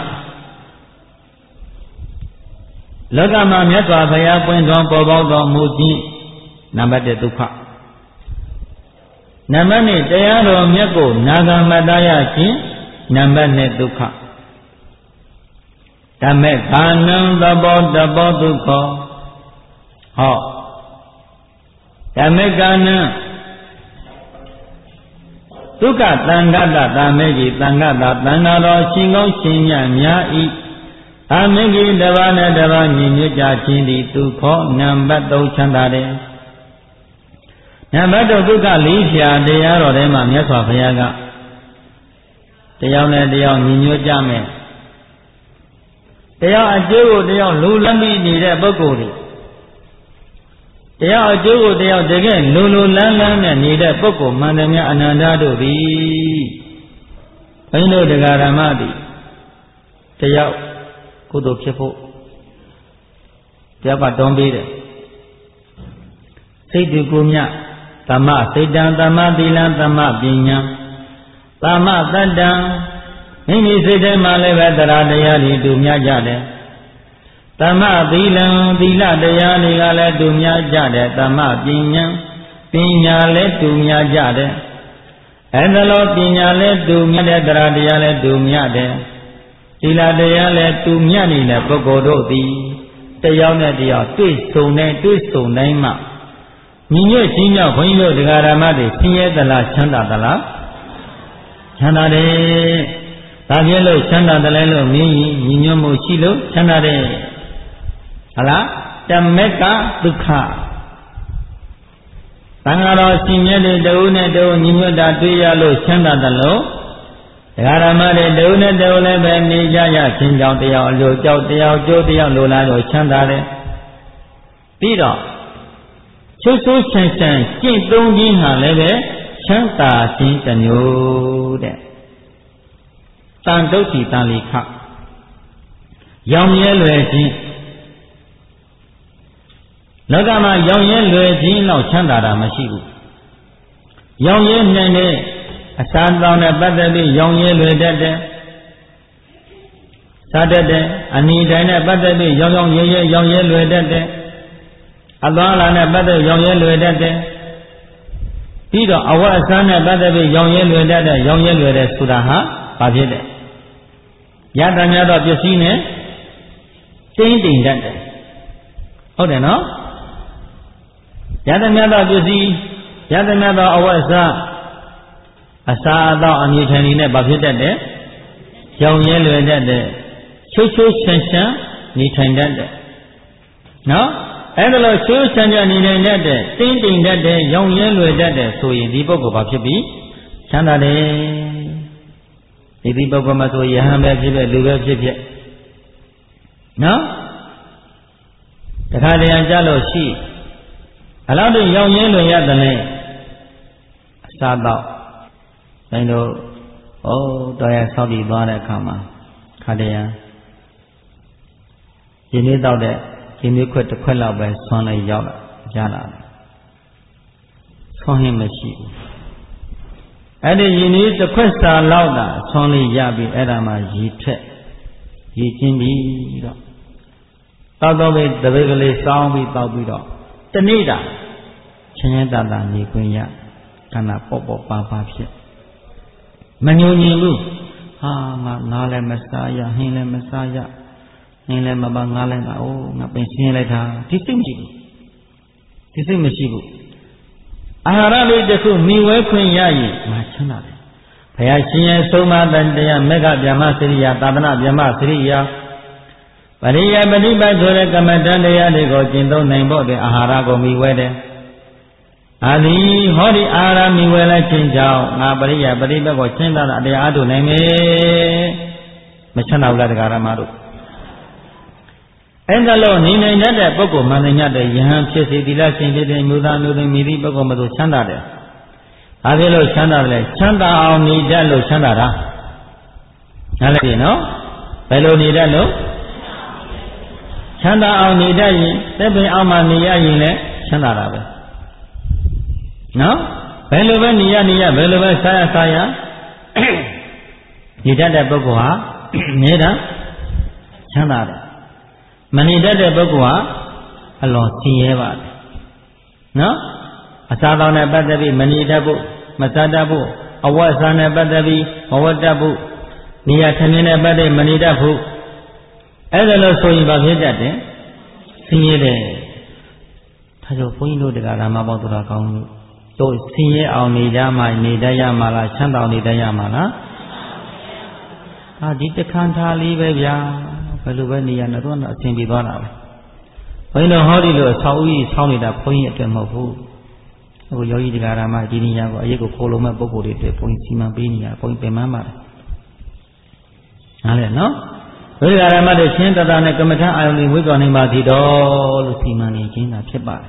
လောကမှာမြတ်စွာဘုရားပွင့်တော်ပေါ်ပေါက်တော်မူခြင်းနံပါတ်1ဒုက္ခနံပါတ်2တရားတော်မြတ်ကိုနာဂမတ္တရခြင်းနံပါတ်2ဒုက္ခဓမ္မကာနံသဘောတဘောဒုက္ခဟောဓမ္မကာနံဒုက္ခသံဃတသာမေကြီးသံဃတာသံဃာတော်ရှင်ကောင်းရှင်မြတ်များဤအမေကြီးတပါးနဲ့တပါးညီညွတ်ကြခြင်းသည်ဒုက္ခနံပါတ်3ချမ်းသာတယ်နံပါတ်2ဒုက္ခလေးဖြာတရားတော်ထဲမှာမြတ်စွာဘုရားကတရားနဲ့တရားညီညွတ်ကြမယ်တရားအကျိုးကိုတရားလူလမ်းပြီးနေတဲ့ပုဂ္ဂိုလ်တွေတရားအကျိုးကိုတရားတကယ်လူလူလန်းလန်းနဲ့နေတဲ့ပုဂ္ဂိုလ်မှန်တယ်များအနန္တတို့သည်ဘိန်းတို့တရားဓမ္မသည်တရားကုသိုလ်ဖြစ်ဖို့တရားကတွန်းပေးတယ်စိတ်တူကိုမြသမ္မစိတ်တံသမ္မသီလံသမ္မပညာသမ္မတတ္တံမိမိစိတ်ထဲမှာလည်းပဲတရားတရားတွေတူမြကြတယ်သမ္မသီလံသီလတရားတွေကလည်းတူမြကြတယ်သမ္မပညာပညာလည်းတူမြကြတယ်အဲဒါလို့ပညာလည်းတူမြတဲ့တရားတရားလည်းတူမြတယ်သီလတရားလည်းတူမြနေတဲ့ပုဂ္ဂိုလ်တို့သည်တရားနဲ့တရားတွေ့ဆုံတိုင်းမှညီညွတ်ခြင်းကြောင့်ဘုန်းကြီးတို့တရားဓမ္မတွေဆင်းရဲသလားချမ်းသာသလားချမ်းသာတယ်ဒါပြည့်လို့ချမ်းသာတယ်လဲလို့မြင်ရင်ညီညွတ်မှုရှိလို့ချမ်းသာတယ်ဟုတ်လားဓမ္မကဒုက္ခသံဃာတော်ရှင်မြတ်တွေတဦးနဲ့တဦးညီညွတ်တာတွေ့ရလို့ချမ်းသာတယ်လို့တရားဓမ္မတွေတဦးနဲ့တဦးလည်းပဲနေကြရခြင်းကြောင့်တရားအလိုကြောင့်တရားကျိုးတရားလိုလားလို့ချမ်းသာတယ်ပြီးတော့ချုပ်ဆိုးဆန်းဆန်းကျင့်သုံးခြင်းဟာလည်းပဲချမ်းသာခြင်းတစ်မျိုးတဲ့တန်တုတ်တီတန်လိခရောင်ရဲလွယ်ခြင်းလောကမှာရောင်ရဲလွယ်ခြင်းလောက်ချမ်းသာတာမရှိဘူးရောင်ရဲနိုင်တဲ့အစာတောင်းနဲ့ပတ်သက်ပြီးရောင်ရဲလွယ်တတ်တယ်စားတတ်တယ်အနီတိုင်းနဲ့ပတ်သက်ပြီးရောင်ရဲလွယ်တတ်တယ်အသွားလာနဲ့ပတ်သက်ရောင်ရဲလွယ်တတ်တယ်ပြီးတော့အဝတ်အစားနဲ့ပတ်သက်ပြီးရောင်ရဲလွယ်တတ်တယ်ရောင်ရဲလွယ်တဲ့ဆိုတာဟာဘာဖြစ်လဲရတများသောပစ္စည်းနဲ့တင်းတိမ်တတ်တယ်ဟုတ်တယ်နော်ရတများသောပစ္စည်းရတများသောအဝတ်အစားအစာအသောက်အမြဲတမ်းနေဘာဖြစ်တတ်တယ်ရောင်ရဲလွယ်တတ်တယ်ချိုးချမ်းနေထိုင်တတ်တယ်နော်အဲ့ဒါလို့ချိုးချမ်းနေနိုင်တတ်တယ်တင်းတိမ်တတ်တယ်ရောင်ရဲလွယ်တတ်တယ်ဆိုရင်ဒီပုဂ္ဂိုလ်ဘာဖြစ်ပြီချမ်းသာတယ်ဒီပုဂ္ဂိုလ်မှာဆိုယဟန်ပဲဖြစ်ဖြစ်လူပဲဖြစ်ဖြစ်နော်တခါတည်းကြလို့ရှိအလားတူရောင်ရဲလွယ်ရတယ်လေအစားတော့ဘယ်လိုတော်ရဆောက်တည်သွားတဲ့အခါမှာခါတည်းရဒီနေ့တော့တဲ့ဒီနေ့ခွက်တစ်ခွက်လောက်ပဲဆွမ်းလိုက်ရောက်လာရလာဆွမ်းဟင်းမရှိဘူးအဲ့ဒီရင်ကြီးတစ်ခွက်စာလောက်တာဆွမ်းလေးရပြီးအဲ့ဒါမှရည်ထက်ရည်ချင်းပြီးတော့တောက်တော့ပဲတပိတ်ကလေးစောင်းပြီးတောက်ပြီးတော့တနေ့တာချင်းချင်းတန်တန်နေခွင့်ရခန္ဓာပေါ့ပေါ့ပါပါဖြစ်မညှို့ညင်ဘူးဟာငါလည်းမစားရဟင်းလည်းမစားရဟင်းလည်းမပါငါလည်းငါငါပင်ရှင်းလိုက်တာဒီစိတ်မရှိဘူးဒီစိတ်မရှိဘူးအာဟာရလေးတစ်ခုမိဝဲခွင့်ရရင်ငါချမ်းသာတယ်ဘုရားရှင်ရဲ့ဆုံးမတရားမေဃဗျမစရိယသာသနာဗျမစရိယပရိယပฏิပတ်ဆိုတဲ့ကမ္မဋ္ဌာန်းတရားတွေကိုကျင့်သုံးနိုင်ဖို့အတွက်အာဟာရကိုမိဝဲတယ်အာဒီဟောဒီအာဟာရမိဝဲလိုက်ခြင်းကြောင့်ငါပရိယပฏิပတ်ကိုရှင်းသာတာတရားအားထုတ်နိုင်မယ်မချမ်းသာဘူးလားတရားဓမ္မတို့အဲ့ဒါလို့နေနိုင်တဲ့ပုဂ္ဂိုလ်မှန်တယ်ညတဲ့ယဟန်ဖြစ်စေသီလရှင်ဖြစ်တဲ့မျိုးသားမျိုးသမီးမိသည့်ပုဂ္ဂိုလ်မသို့ချမ်းသာတယ်။ဘာဖြစ်လို့ချမ်းသာတယ်လဲချမ်းသာအောင်နေတတ်လို့ချမ်းသာတာနားလည်ပြီနော်ဘယ်လိုနေတတ်လို့ချမ်းသာအောင်နေတတ်ရင်သက်ပင်အောင်မှနေရရင်လည်းချမ်းသာတာပဲနော်ဘယ်လိုပဲနေရဘယ်လိုပဲစားရနေတတ်တဲ့ပုဂ္ဂိုလ်ဟာနေတာချမ်းသာတယ်မနေတတ်တဲ့ပုဂ္ဂိုလ်ဟာအလွန်ဆင်းရဲပါတယ်နော်အစားတောင်းနဲ့ပတ်သက်ပြီးမနေတတ်ဖို့မစားတတ်ဖို့အဝတ်အစားနဲ့ပတ်သက်ပြီးမဝတ်တတ်ဖို့နေရာထမင်းနဲ့ပတ်သက်မနေတတ်ဖို့အဲ့ဒါလို့ဆိုရင်ဘာဖြစ်တတ်တယ်ဆင်းရဲတယ်ဒါကြောင့်ဘုန်းကြီးတို့တရားဓမ္မပေါင်းတော်ကောင်းတို့ဆင်းရဲအောင်နေကြမှနေတတ်ရမှာလားချမ်းသာနေတတ်ရမှာလားဒီတခန်းထားလေးပဲဗျာဘယ်လိုပဲနေရတော့တော့အဆင်ပြေသွားတာပဲဘုန်းကြီးတို့ဟောဒီလိုအဆောက်အဦကြီးဆောင်းနေတာဘုန်းကြီးအတွက်မဟုတ်ဘူးအခုယောဂီတရားဓမ္မဒီနေရာကိုအရေးကိုခိုးလုံးမဲ့ပုဂ္ဂိုလ်တွေအတွက်ဘုန်းကြီးစီမံပေးနေတာဘုန်းကြီးပင်ပန်းပါတယ်နားလည်နော်ဒုတိယဓမ္မတွေရှင်းတတာနဲ့ကမ္မထအာယုန်တွေဝိကောနိုင်ပါသည်တော်လို့စီမံနေခြင်းသာဖြစ်ပါတယ်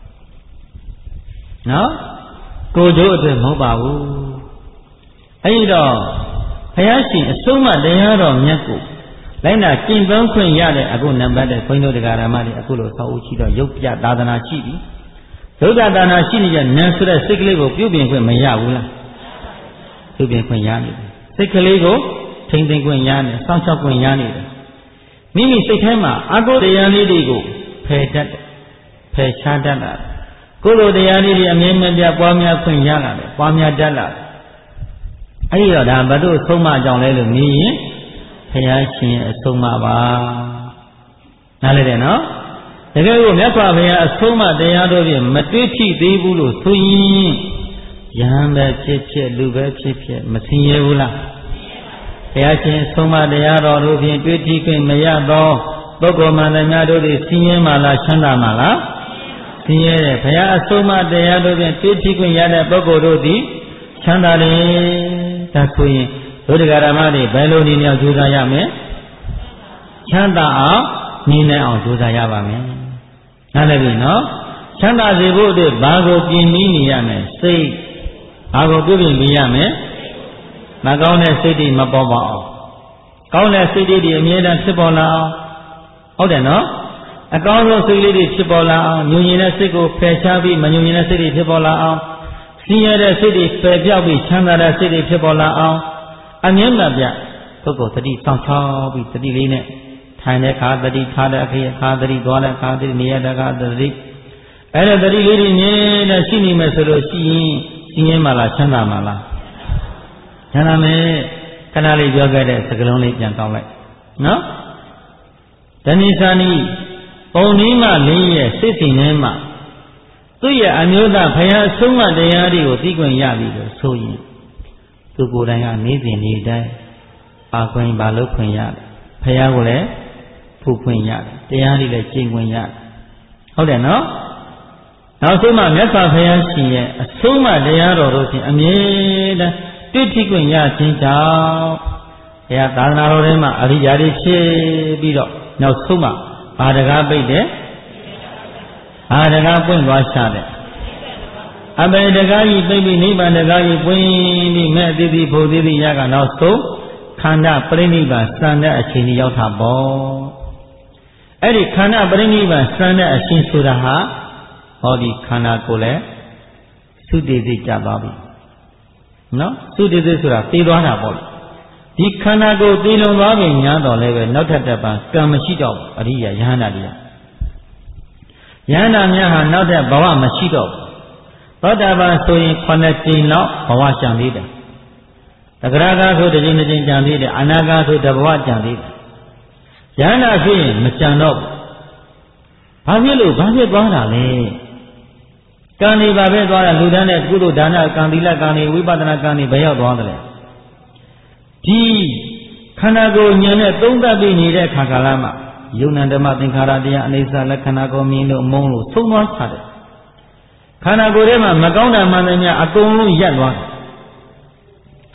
နော်ကိုတို့အတွက်မဟုတ်ပါဘူးအဲဒီတော့ဘုရားရှင်အဆုံးမတရားတော်မြတ်ကိုလိုက်နာကျင့်သုံးခွင့်ရတဲ့အခုနံပါတ်တဲ့ဘုန်းကြီးတို့တရားဓမ္မတွေအခုလိုဆောက်ဦးရှိတော့ရုပ်ပြသာသနာရှိပြီဒုက္ခသာနာရှိနေတဲ့နန်းဆိုတဲ့စိတ်ကလေးကိုပြုပြင်ခွင့်မရဘူးလားပြုပြင်ခွင့်ရနေတယ်စိတ်ကလေးကိုထိမ့်သိမ့်ခွင့်ရနေစောင့်ရှောက်ခွင့်ရနေတယ်မိမိစိတ်ထဲမှာအကုသိုလ်တရားလေးတွေကိုဖယ်တတ်တယ်ဖယ်ရှားတတ်တာကုသိုလ်တရားလေးတွေအမြဲမပြတ်ပွားများခွင့်ရလာတယ်ပွားများတတ်လာတယ်အဲ့ဒီတော့ဒါဘု து အဆုံးမကြောင့်လဲလို့မြင်ရင်ဘုရားရှင်အဆုံးအမပါနားလည်တယ်နော်တကယ်ကိုမြတ်စွာဘုရားအဆုံးအမတရားတို့ဖြင့်မတွေ့ထိသေးဘူးလို့ဆိုရင်ယဟန်ပဲဖြစ်ဖြစ်လူပဲဖြစ်ဖြစ်မဆင်းရဲဘူးလားဘုရားရှင်အဆုံးအမတရားတော်တို့ဖြင့်တွေ့ထိခွင့်မရသောပုဂ္ဂိုလ်မှန်သမျှတို့သည်ဆင်းရဲမှလားချမ်းသာမှလားဆင်းရဲတယ်ဘုရားအဆုံးအမတရားတို့ဖြင့်တွေ့ထိခွင့်ရတဲ့ပုဂ္ဂိုလ်တို့သည်ချမ်းသာတယ်ဒါဆိုရင်ဒုဒကရမတွေဘယ်လိုနေနေအောင်ကြိုးစားရမလဲချမ်းသာအောင်နေနိုင်အောင်ကြိုးစားရပါမယ်နားလည်ပြီနော်ချမ်းသာစေဖို့အတွက်ဘာကိုပြင်နည်းနေရမလဲစိတ်ဘာကိုပြုပြင်နေရမလဲမကောင်းတဲ့စိတ်တွေမပေါ်ပါအောင်ကောင်းတဲ့စိတ်တွေအမြဲတမ်းဖြစ်ပေါ်လာအောင်ဟုတ်တယ်နော်အကောင်းဆုံးစိတ်လေးတွေဖြစ်ပေါ်လာအောင်ညဉ့်ညင်တဲ့စိတ်ကိုဖယ်ရှားပြီးမညဉ့်ညင်တဲ့စိတ်တွေဖြစ်ပေါ်လာအောင်ဆင်းရဲတဲ့စိတ်တွေပယ်ပြောက်ပြီးချမ်းသာတဲ့စိတ်တွေဖြစ်ပေါ်လာအောင်အမြဲမပြတ်ပုဂ္ဂိုလ်တတိဆောင်ချောင်းပြီးတတိလေးနဲ့ထိုင်တဲ့ခါတတိထားတဲ့အခါတတိသွားတဲ့ခါတတိနေရတဲ့ခါတတိအဲ့ဒါတတိလေးတွေမြဲတဲ့ရှိနေမယ်ဆိုလို့ရှိရင်ဆင်းရဲမှလားချမ်းသာမှလားချမ်းသာမယ်ခဏလေးပြောခဲ့တဲ့စကားလုံးလေးပြန်ကောက်လိုက်နော်တဏိသနီပုံနည်းမှလင်းရဲ့စိတ်စဉ်ထဲမှာသူ့ရဲ့အမျိုးသားဘုရားအဆုံးအမတရားတွေကိုသိခွင့်ရပြီလို့ဆိုရင်သူကိုယ်တိုင်ကနေစဉ်နေတိုင်းပါခွင့်ပါလို့ခွင့်ရတယ်ဘုရားကိုလည်းဖူးခွင့်ရတယ်တရားတွေလည်းကျင့်ခွင့်ရတယ်ဟုတ်တယ်နော်နောက်ဆုံးမှမြတ်စွာဘုရားရှင်ရဲ့အဆုံးအမတရားတော်တို့ဖြင့်အမြဲတမ်းတွေ့ထိခွင့်ရခြင်းကြောင့်ဘုရားသာသနာတော်ထဲမှာအရိယာတွေဖြစ်ပြီးတော့နောက်ဆုံးမှဘာတကားပိတ်တယ်ဘာတကားပွင့်သွားရှာတယ်အဘယ်တကားကြီးပိတ်ပြီးနိဗ္ဗာန်တကားကြီးပွင့်ပြီးမဲ့အသီးသီးဖို့သီးသီးရကနောက်ဆုံးခန္ဓာပရိနိဗ္ဗာန်စံတဲ့အချိန်ကြီးရောက်တာပေါ့အဲ့ဒီခန္ဓာပရိနိဗ္ဗာန်စံတဲ့အချိန်ဆိုတာဟာဟောဒီခန္ဓာကိုယ်လည်းသုတေသိကြသွားပြီနော်သုတေသိဆိုတာသိသွားတာပေါ့ဒီခန္ဓာကိုယ်သိလွန်သွားပြီညာတော်လည်းပဲနောက်ထပ်တစ်ပံကံမရှိတော့အရိယာယဟန္တာတွေကယဟန္တာများဟာနောက်ထပ်ဘဝမရှိတော့သောတာပန်ဆိုရင်9ကြိမ်လောက်ဘဝကြံသေးတယ်တဂရဂါဆိုတစ်ကြိမ်တစ်ကြိမ်ကြံသေးတယ်အနာဂါဆိုတစ်ဘဝကြံသေးတယ်ယဟန္တာဖြစ်ရင်မကြံတော့ဘာဖြစ်လို့ဘာဖြစ်သွားတာလဲကံနေပါပဲသွားတာလူတန်းတဲ့ကုသိုလ်ဒါနကံသီလကံနေဝိပဿနာကံနေဘယ်ရောက်သွားသလဲဒီခန္ဓာကိုယ်ဉာဏ်နဲ့သုံးသပ်ပြီးနေတဲ့အခါကာလမှာယုံ nant ဓမ္မသင်္ခါရတရားအနိစ္စလက္ခဏာကိုမြင်လို့မုန်းလို့သုံးသွားချတယ်ခန္ဓာကိုယ်ထဲမှာမကောင်းတာမှန်တယ်များအကုန်လုံးရပ်သွားတယ်မ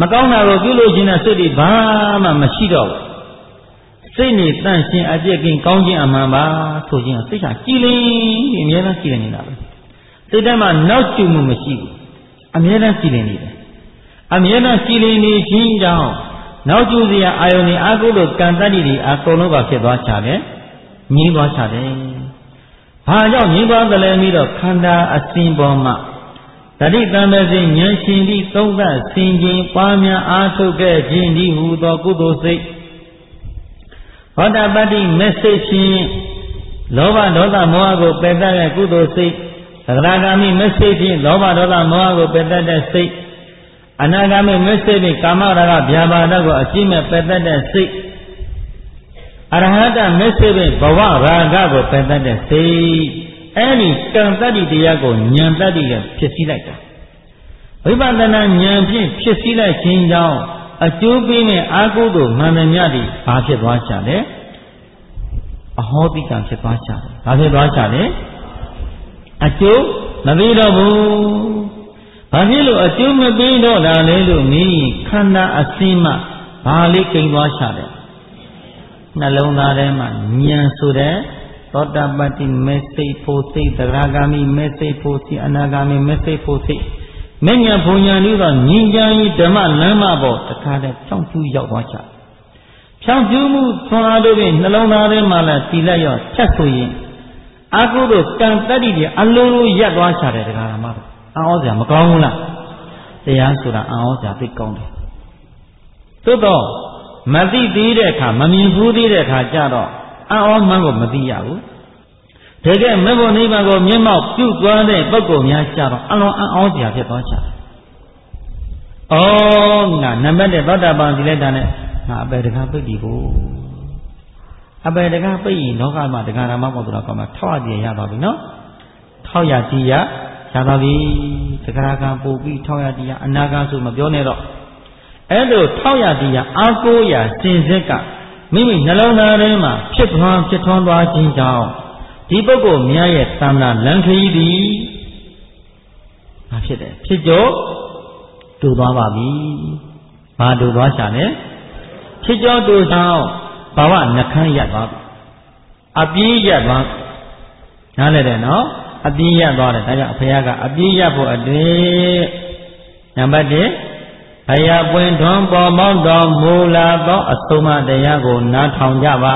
မကောင်းတာကိုပြုလို့ခြင်းနဲ့စိတ်တွေဘာမှမရှိတော့ဘူးစိတ်နေတန့်ရှင်းအပြည့်ကင်းကောင်းခြင်းအမှန်ပါဆိုခြင်းစိတ်ဟာကြည်လင်အမြဲတမ်းကြည်လင်နေတာပဲစိတ်ထဲမှာနောက်ကျမှုမရှိဘူးအမြဲတမ်းကြည်လင်နေတယ်အမြဲတမ်းကြည်လင်နေခြင်းကြောင့်နောက်ကျစရာအာယုန်တွေအကုသို့ကံတတ္တိတွေအကုန်လုံးပါဖြစ်သွားချတယ်ငြိမ်းသွားချတယ်ဘာကြောင့်ငြိမ်းသွားသလဲပြီးတော့ခန္ဓာအစဉ်ပေါ်မှာတတိတံပစဉ်ဉာဏ်ရှင်ပြီးသုံးသပ်ဆင်ခြင်ပွားများအားထုတ်ခဲ့ခြင်းဒီဟူသောကုသိုလ်စိတ်သောတာပတ္တိမက်စိတ်ဖြင့်လောဘဒေါသမောဟကိုပယ်တတ်တဲ့ကုသိုလ်စိတ်သဂရဂါမိမက်စိတ်ဖြင့်လောဘဒေါသမောဟကိုပယ်တတ်တဲ့စိတ်အနာဂါမိမက်စိတ်ဖြင့်ကာမရာဂဗျာပါဒကိုအပြည့်မဲ့ပယ်တတ်တဲ့စိတ်အရဟတမက်စိတ်ဖြင့်ဘဝရာဂကိုပယ်တတ်တဲ့စိတ်အဲ့ဒီကံတတ္တိတရားကိုဉာဏ်တတ္တိနဲ့ဖြစ်စည်းလိုက်တာဝိပဿနာဉာဏ်ဖြင့်ဖြစ်စည်းလိုက်ခြင်းကြောင့်အကျိုးပေးတဲ့အာဟုသို့မှန်သမျှသည်ဘာဖြစ်သွားချလဲအဟောတိကံဖြစ်သွားချတယ်ဘာဖြစ်သွားချလဲအကျိုးမပေးတော့ဘူးဘာဖြစ်လို့အကျိုးမပေးတော့တာလဲလို့မင်းခန္ဓာအစင်းမှဘာလေးကိန်းသွားချတယ်နှလုံးသားထဲမှာဉာဏ်ဆိုတဲ့သောတာပတ္တိမေစိတ်ဖို့စိတ်သရဂါမိမေစိတ်ဖို့စိတ်အနာဂါမိမေစိတ်ဖို့စိတ်မဉ္ဇဉ်ဘုံညာလူသောဉာဏ်ကြံဤဓမ္မလမ်းမပေါ်တခါတည်းဖြောင်းဖြူးရောက်သွားချဖြောင်းဖြူးမှုသွန်အားတို့ဖြင့်နှလုံးသားထဲမှာလည်းတည်လက်ရောထက်ဆိုရင်အာဟုတို့ကံတတ္တိတွေအလိုလိုရပ်သွားချတယ်တရားဓမ္မတို့အံ့ဩစရာမကောင်းဘူးလားတရားဆိုတာအံ့ဩစရာသိကောင်းတယ်သို့တော့မသိသေးတဲ့အခါမမြင်ဘူးသေးတဲ့အခါကြတော့အံ့ဩမှန်းကိုမသိရဘူးတကယ်မေဖို့နိဗ္ဗာန်ကိုမျက်မှောက်ပြုသွားတဲ့ပုဂ္ဂိုလ်များကြတော့အလွန်အံ့ဩစရာဖြစ်သွားချတယ်။ဩငါနံပါတ်1သောတာပန်ဒီလိုက်တာနဲ့ငါအပေတကားပိတ်ပြီကိုအပေတကားပိတ်ရင်လောကမှာတရားဓမ္မပေါ်တော့ကောင်းမှာထောက်ရရသွားပြီနော်။ထောက်ရတိရရသွားပြီတရားကံပို့ပြီးထောက်ရတိရအနာဂတ်ဆိုမပြောနဲ့တော့အဲ့လိုထောက်ရတိရအာကိုရစင်စစ်ကမိမိနှလုံးသားထဲမှာဖြစ်ထွန်းသွားခြင်းကြောင့်ဒီပုဂ္ဂိုလ်များရဲ့သံဃာလမ်းခရီးသည်ဘာဖြစ်တယ်ဖြစ်ကြောတူသွားပါပြီဘာတူသွားချာလဲဖြစ်ကြောတူဆောင်ဘာဝနှခမ်းရပ်သွားပြီအပြေးရပ်သွားနားလဲတယ်နော်အပြေးရပ်သွားတယ်ဒါကြောင့်အဖေကအပြေးရပ်ဖို့အတွေ့နံပါတ်1ဘယပွင့်ထွန်းပေါ်ပေါက်တော်မူလာသောအဆုံးအမတရားကိုနားထောင်ကြပါ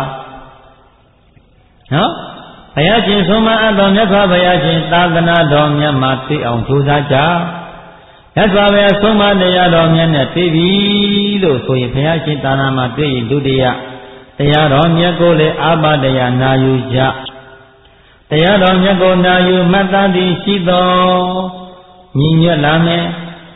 နော်ဘုရားရှင်ဆုံးမအပ်တော်မြတ်စွာဘုရားရှင်သာသနာတော်မြတ်မှာသိအောင်ကြိုးစားကြမြတ်စွာဘုရားဆုံးမတရားတော်မြတ်နဲ့သိပြီလို့ဆိုရင်ဘုရားရှင်သာသနာမှာသိရင်ဒုတိယတရားတော်မြတ်ကိုလည်းအာဘတရားနာယူကြတရားတော်မြတ်ကိုနာယူမှတ်သားသည်ရှိတော်ညီညွတ်လာမယ်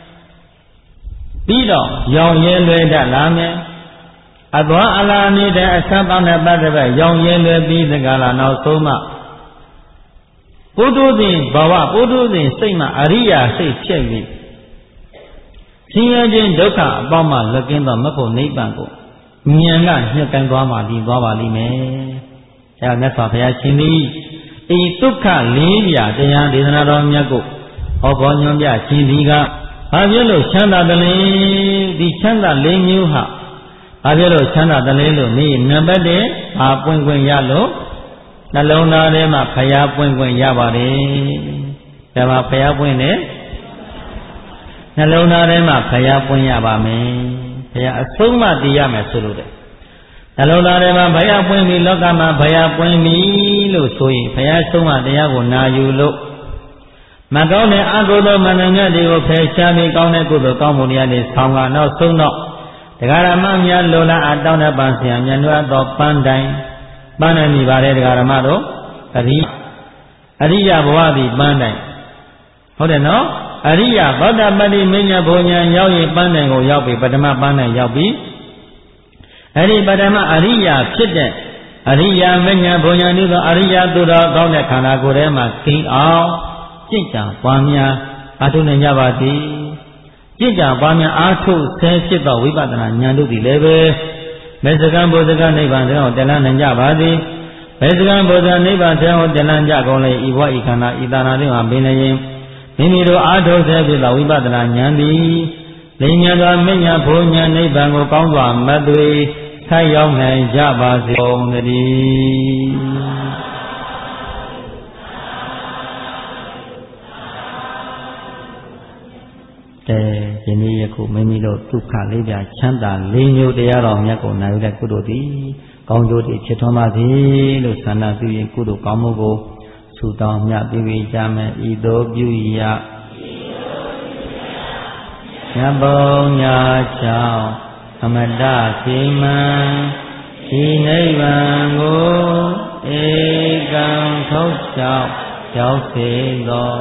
ပြီးတော့ရောင်ရဲလွယ်တတ်လာမယ်အသွားအလာနေတဲ့အဆပ်ပေါင်းတဲ့ပတ်သက်ပဲရောင်ရဲလွယ်ပြီးသကလာနောက်ဆုံးမှပုထုဇဉ်ဘဝပုထုဇဉ်စိတ်မှအရိယာစိတ်ဖြစ်ပြီးဆင်းရဲခြင်းဒုက္ခအပေါင်းမှလွတ်ကင်းသောမဖို့နိဗ္ဗာန်ကိုဉာဏ်ကညှက်ကိုင်းသွားပါလိမ့်မယ်။အဲဒါမြတ်စွာဘုရားရှင်သည်ဤဒုက္ခလေးပြတရားဒေသနာတော်မြတ်ကိုဟောပေါ်ညွှန်ပြခြင်းဒီကဘာဖြစ်လို့ချမ်းသာတယ်လဲဒီချမ်းသာ၄မျိုးဟာဘာဖြစ်လို့ချမ်းသာတယ်လဲလို့နေနံပါတ်1ဘာပွင့်ခွင့်ရလို့နှလုံးသားထဲမှာဖရာပွင့်ခွင့်ရပါတယ်ဒါမှဖရာပွင့်တယ်နှလုံးသားထဲမှာဖရာပွင့်ရပါမယ်ဖရာအဆုံးမတည်ရမယ်ဆိုလို့တဲ့နှလုံးသားထဲမှာဖရာပွင့်ပြီးလောကမှာဖရာပွင့်ပြီလို့ဆိုရင်ဖရာဆုံးမတရားကိုနာယူလို့မကောင်းတဲ့အကုသိုလ်မန္တမြတ်တွေကိုဖယ်ရှားပြီးကောင်းတဲ့ကုသိုလ်ကောင်းမှုတွေနဲ့ဆောင်းကနောက်ဆုံးတော့တရားဓမ္မများလိုလားအတောင်းတဲ့ပန်းဆရာမြတ်တို့သောပန်းတိုင်းပန်းနိုင်ပြီပါတယ်တရားဓမ္မတို့အရိယဘဝသည်ပန်းတိုင်းဟုတ်တယ်နော်အရိယသောတာပတ္တိမဉ္ဇဉ်ဘုံညာရောက်ရင်ပန်းတိုင်းကိုရောက်ပြီပထမပန်းတိုင်းရောက်ပြီအဲ့ဒီပထမအရိယဖြစ်တဲ့အရိယမဉ္ဇဉ်ဘုံညာတို့သောအရိယသူတော်ကောင်းတဲ့ခန္ဓာကိုယ်ထဲမှာကိန်းအောင်ကြင်ကြံပွားများအားထုတ်နိုင်ကြပါသည်ကြင်ကြံပွားများအားထုတ်ဆဲဖြစ်သောဝိပဿနာဉာဏ်တို့သည်လည်းပဲမေစကံဘုဇကနိဗ္ဗာန်ကိုတလန်းနိုင်ကြပါသည်မေစကံဘုဇနိဗ္ဗာန်ကိုတလန်းကြကုန်လေဤဘဝဤခန္ဓာဤတာနာတွေမှာပင်လည်းမိမိတို့အားထုတ်ဆဲဖြစ်သောဝိပဿနာဉာဏ်သည်လိညာသောမညာဘုံညာနိဗ္ဗာန်ကိုကောင်းစွာမသွေဆက်ရောက်နိုင်ကြပါစေကုန်သတည်းယနေ့ယခုမိမိတို့ဒုက္ခလေးပြချမ်းသာ၄မျိုးတရားတော်မြတ်ကိုနာယူတဲ့ကုသိုလ်သည်ကောင်းကျိုးတွေဖြစ်ထွန်းပါစေလို့ဆန္ဒပြုရင်ကုသိုလ်ကောင်းမှုကိုဆုတောင်းမြတ်ပြီးကြမယ်ဤသို့ပြုရညဘုံညာချောင်းအမတခိမံဒီနိဗ္ဗာန်ကိုဧကံထုတ်လျှောက်ရောက်စေသော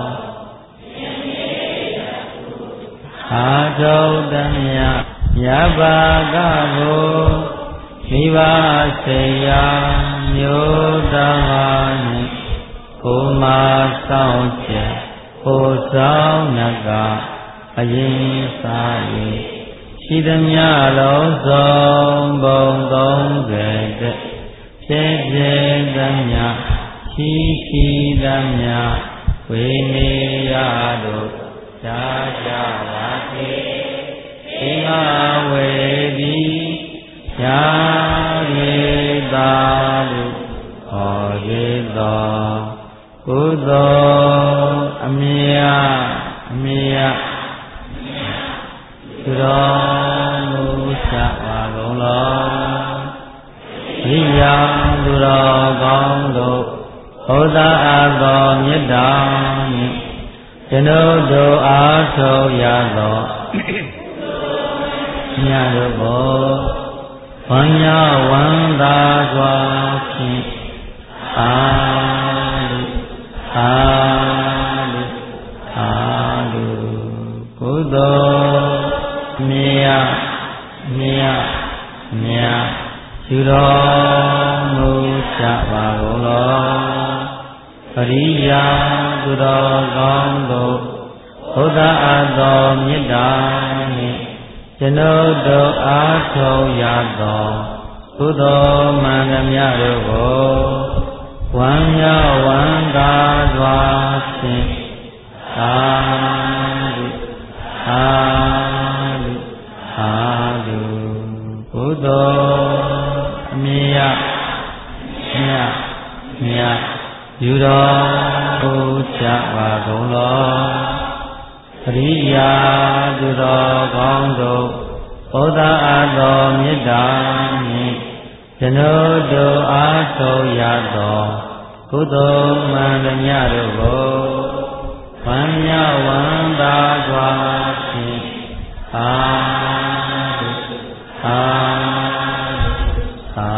အာထုတမြမြတ်ဘာကကိုမိဘစေရာမျိုးသားနှင့်ကိုမဆောင်ချက်ကိုဆောင်နကအရင်စား၍ရှိသမျှလုံးစုံဘုံ30ဖြစ်ဖြစ်သမျှရှိသမျှဝိနေယတို့သာကြပါစေအိငါဝေဒီယာရေတာလူဟောရေတော်ကုသိုလ်အမြတ်သူတော်မူချပါကုန်လောဤယာသူတော်ကောင်းတို့ဘုရားအသောမေတ္တာနှင့်ကျွန်ုပ်တို့အားထုတ်ရသောမြတ်တို့ကိုဝမ်းမြောက်ဝမ်းသာစွာဖြင့်အာလုကုသိုလ်မြတ်ယူတော်မူကြပါကုန်လောပရိယာသူတော်ကောင်းတို့ဘုရားအသောမေတ္တာနှင့်ကျွန်ုပ်တို့အားထုတ်ရသောကုသိုလ်မှန်သမျှတို့ကိုဝမ်းမြောက်ဝမ်းသာစွာဖြင့်သာဓုကုသိုလ်အမြတ်ယူတော်မူကြပါကုန်လောပရိယာသူတော်ကောင်းတို့ဘုရားအသောမေတ္တာနှင့်ကျွန်ုပ်တို့အားထုတ်ရသောကုသိုလ်မှန်သမျှတို့ကိုဝမ်းမြောက်ဝမ်းသာစွာဖြင့်အာ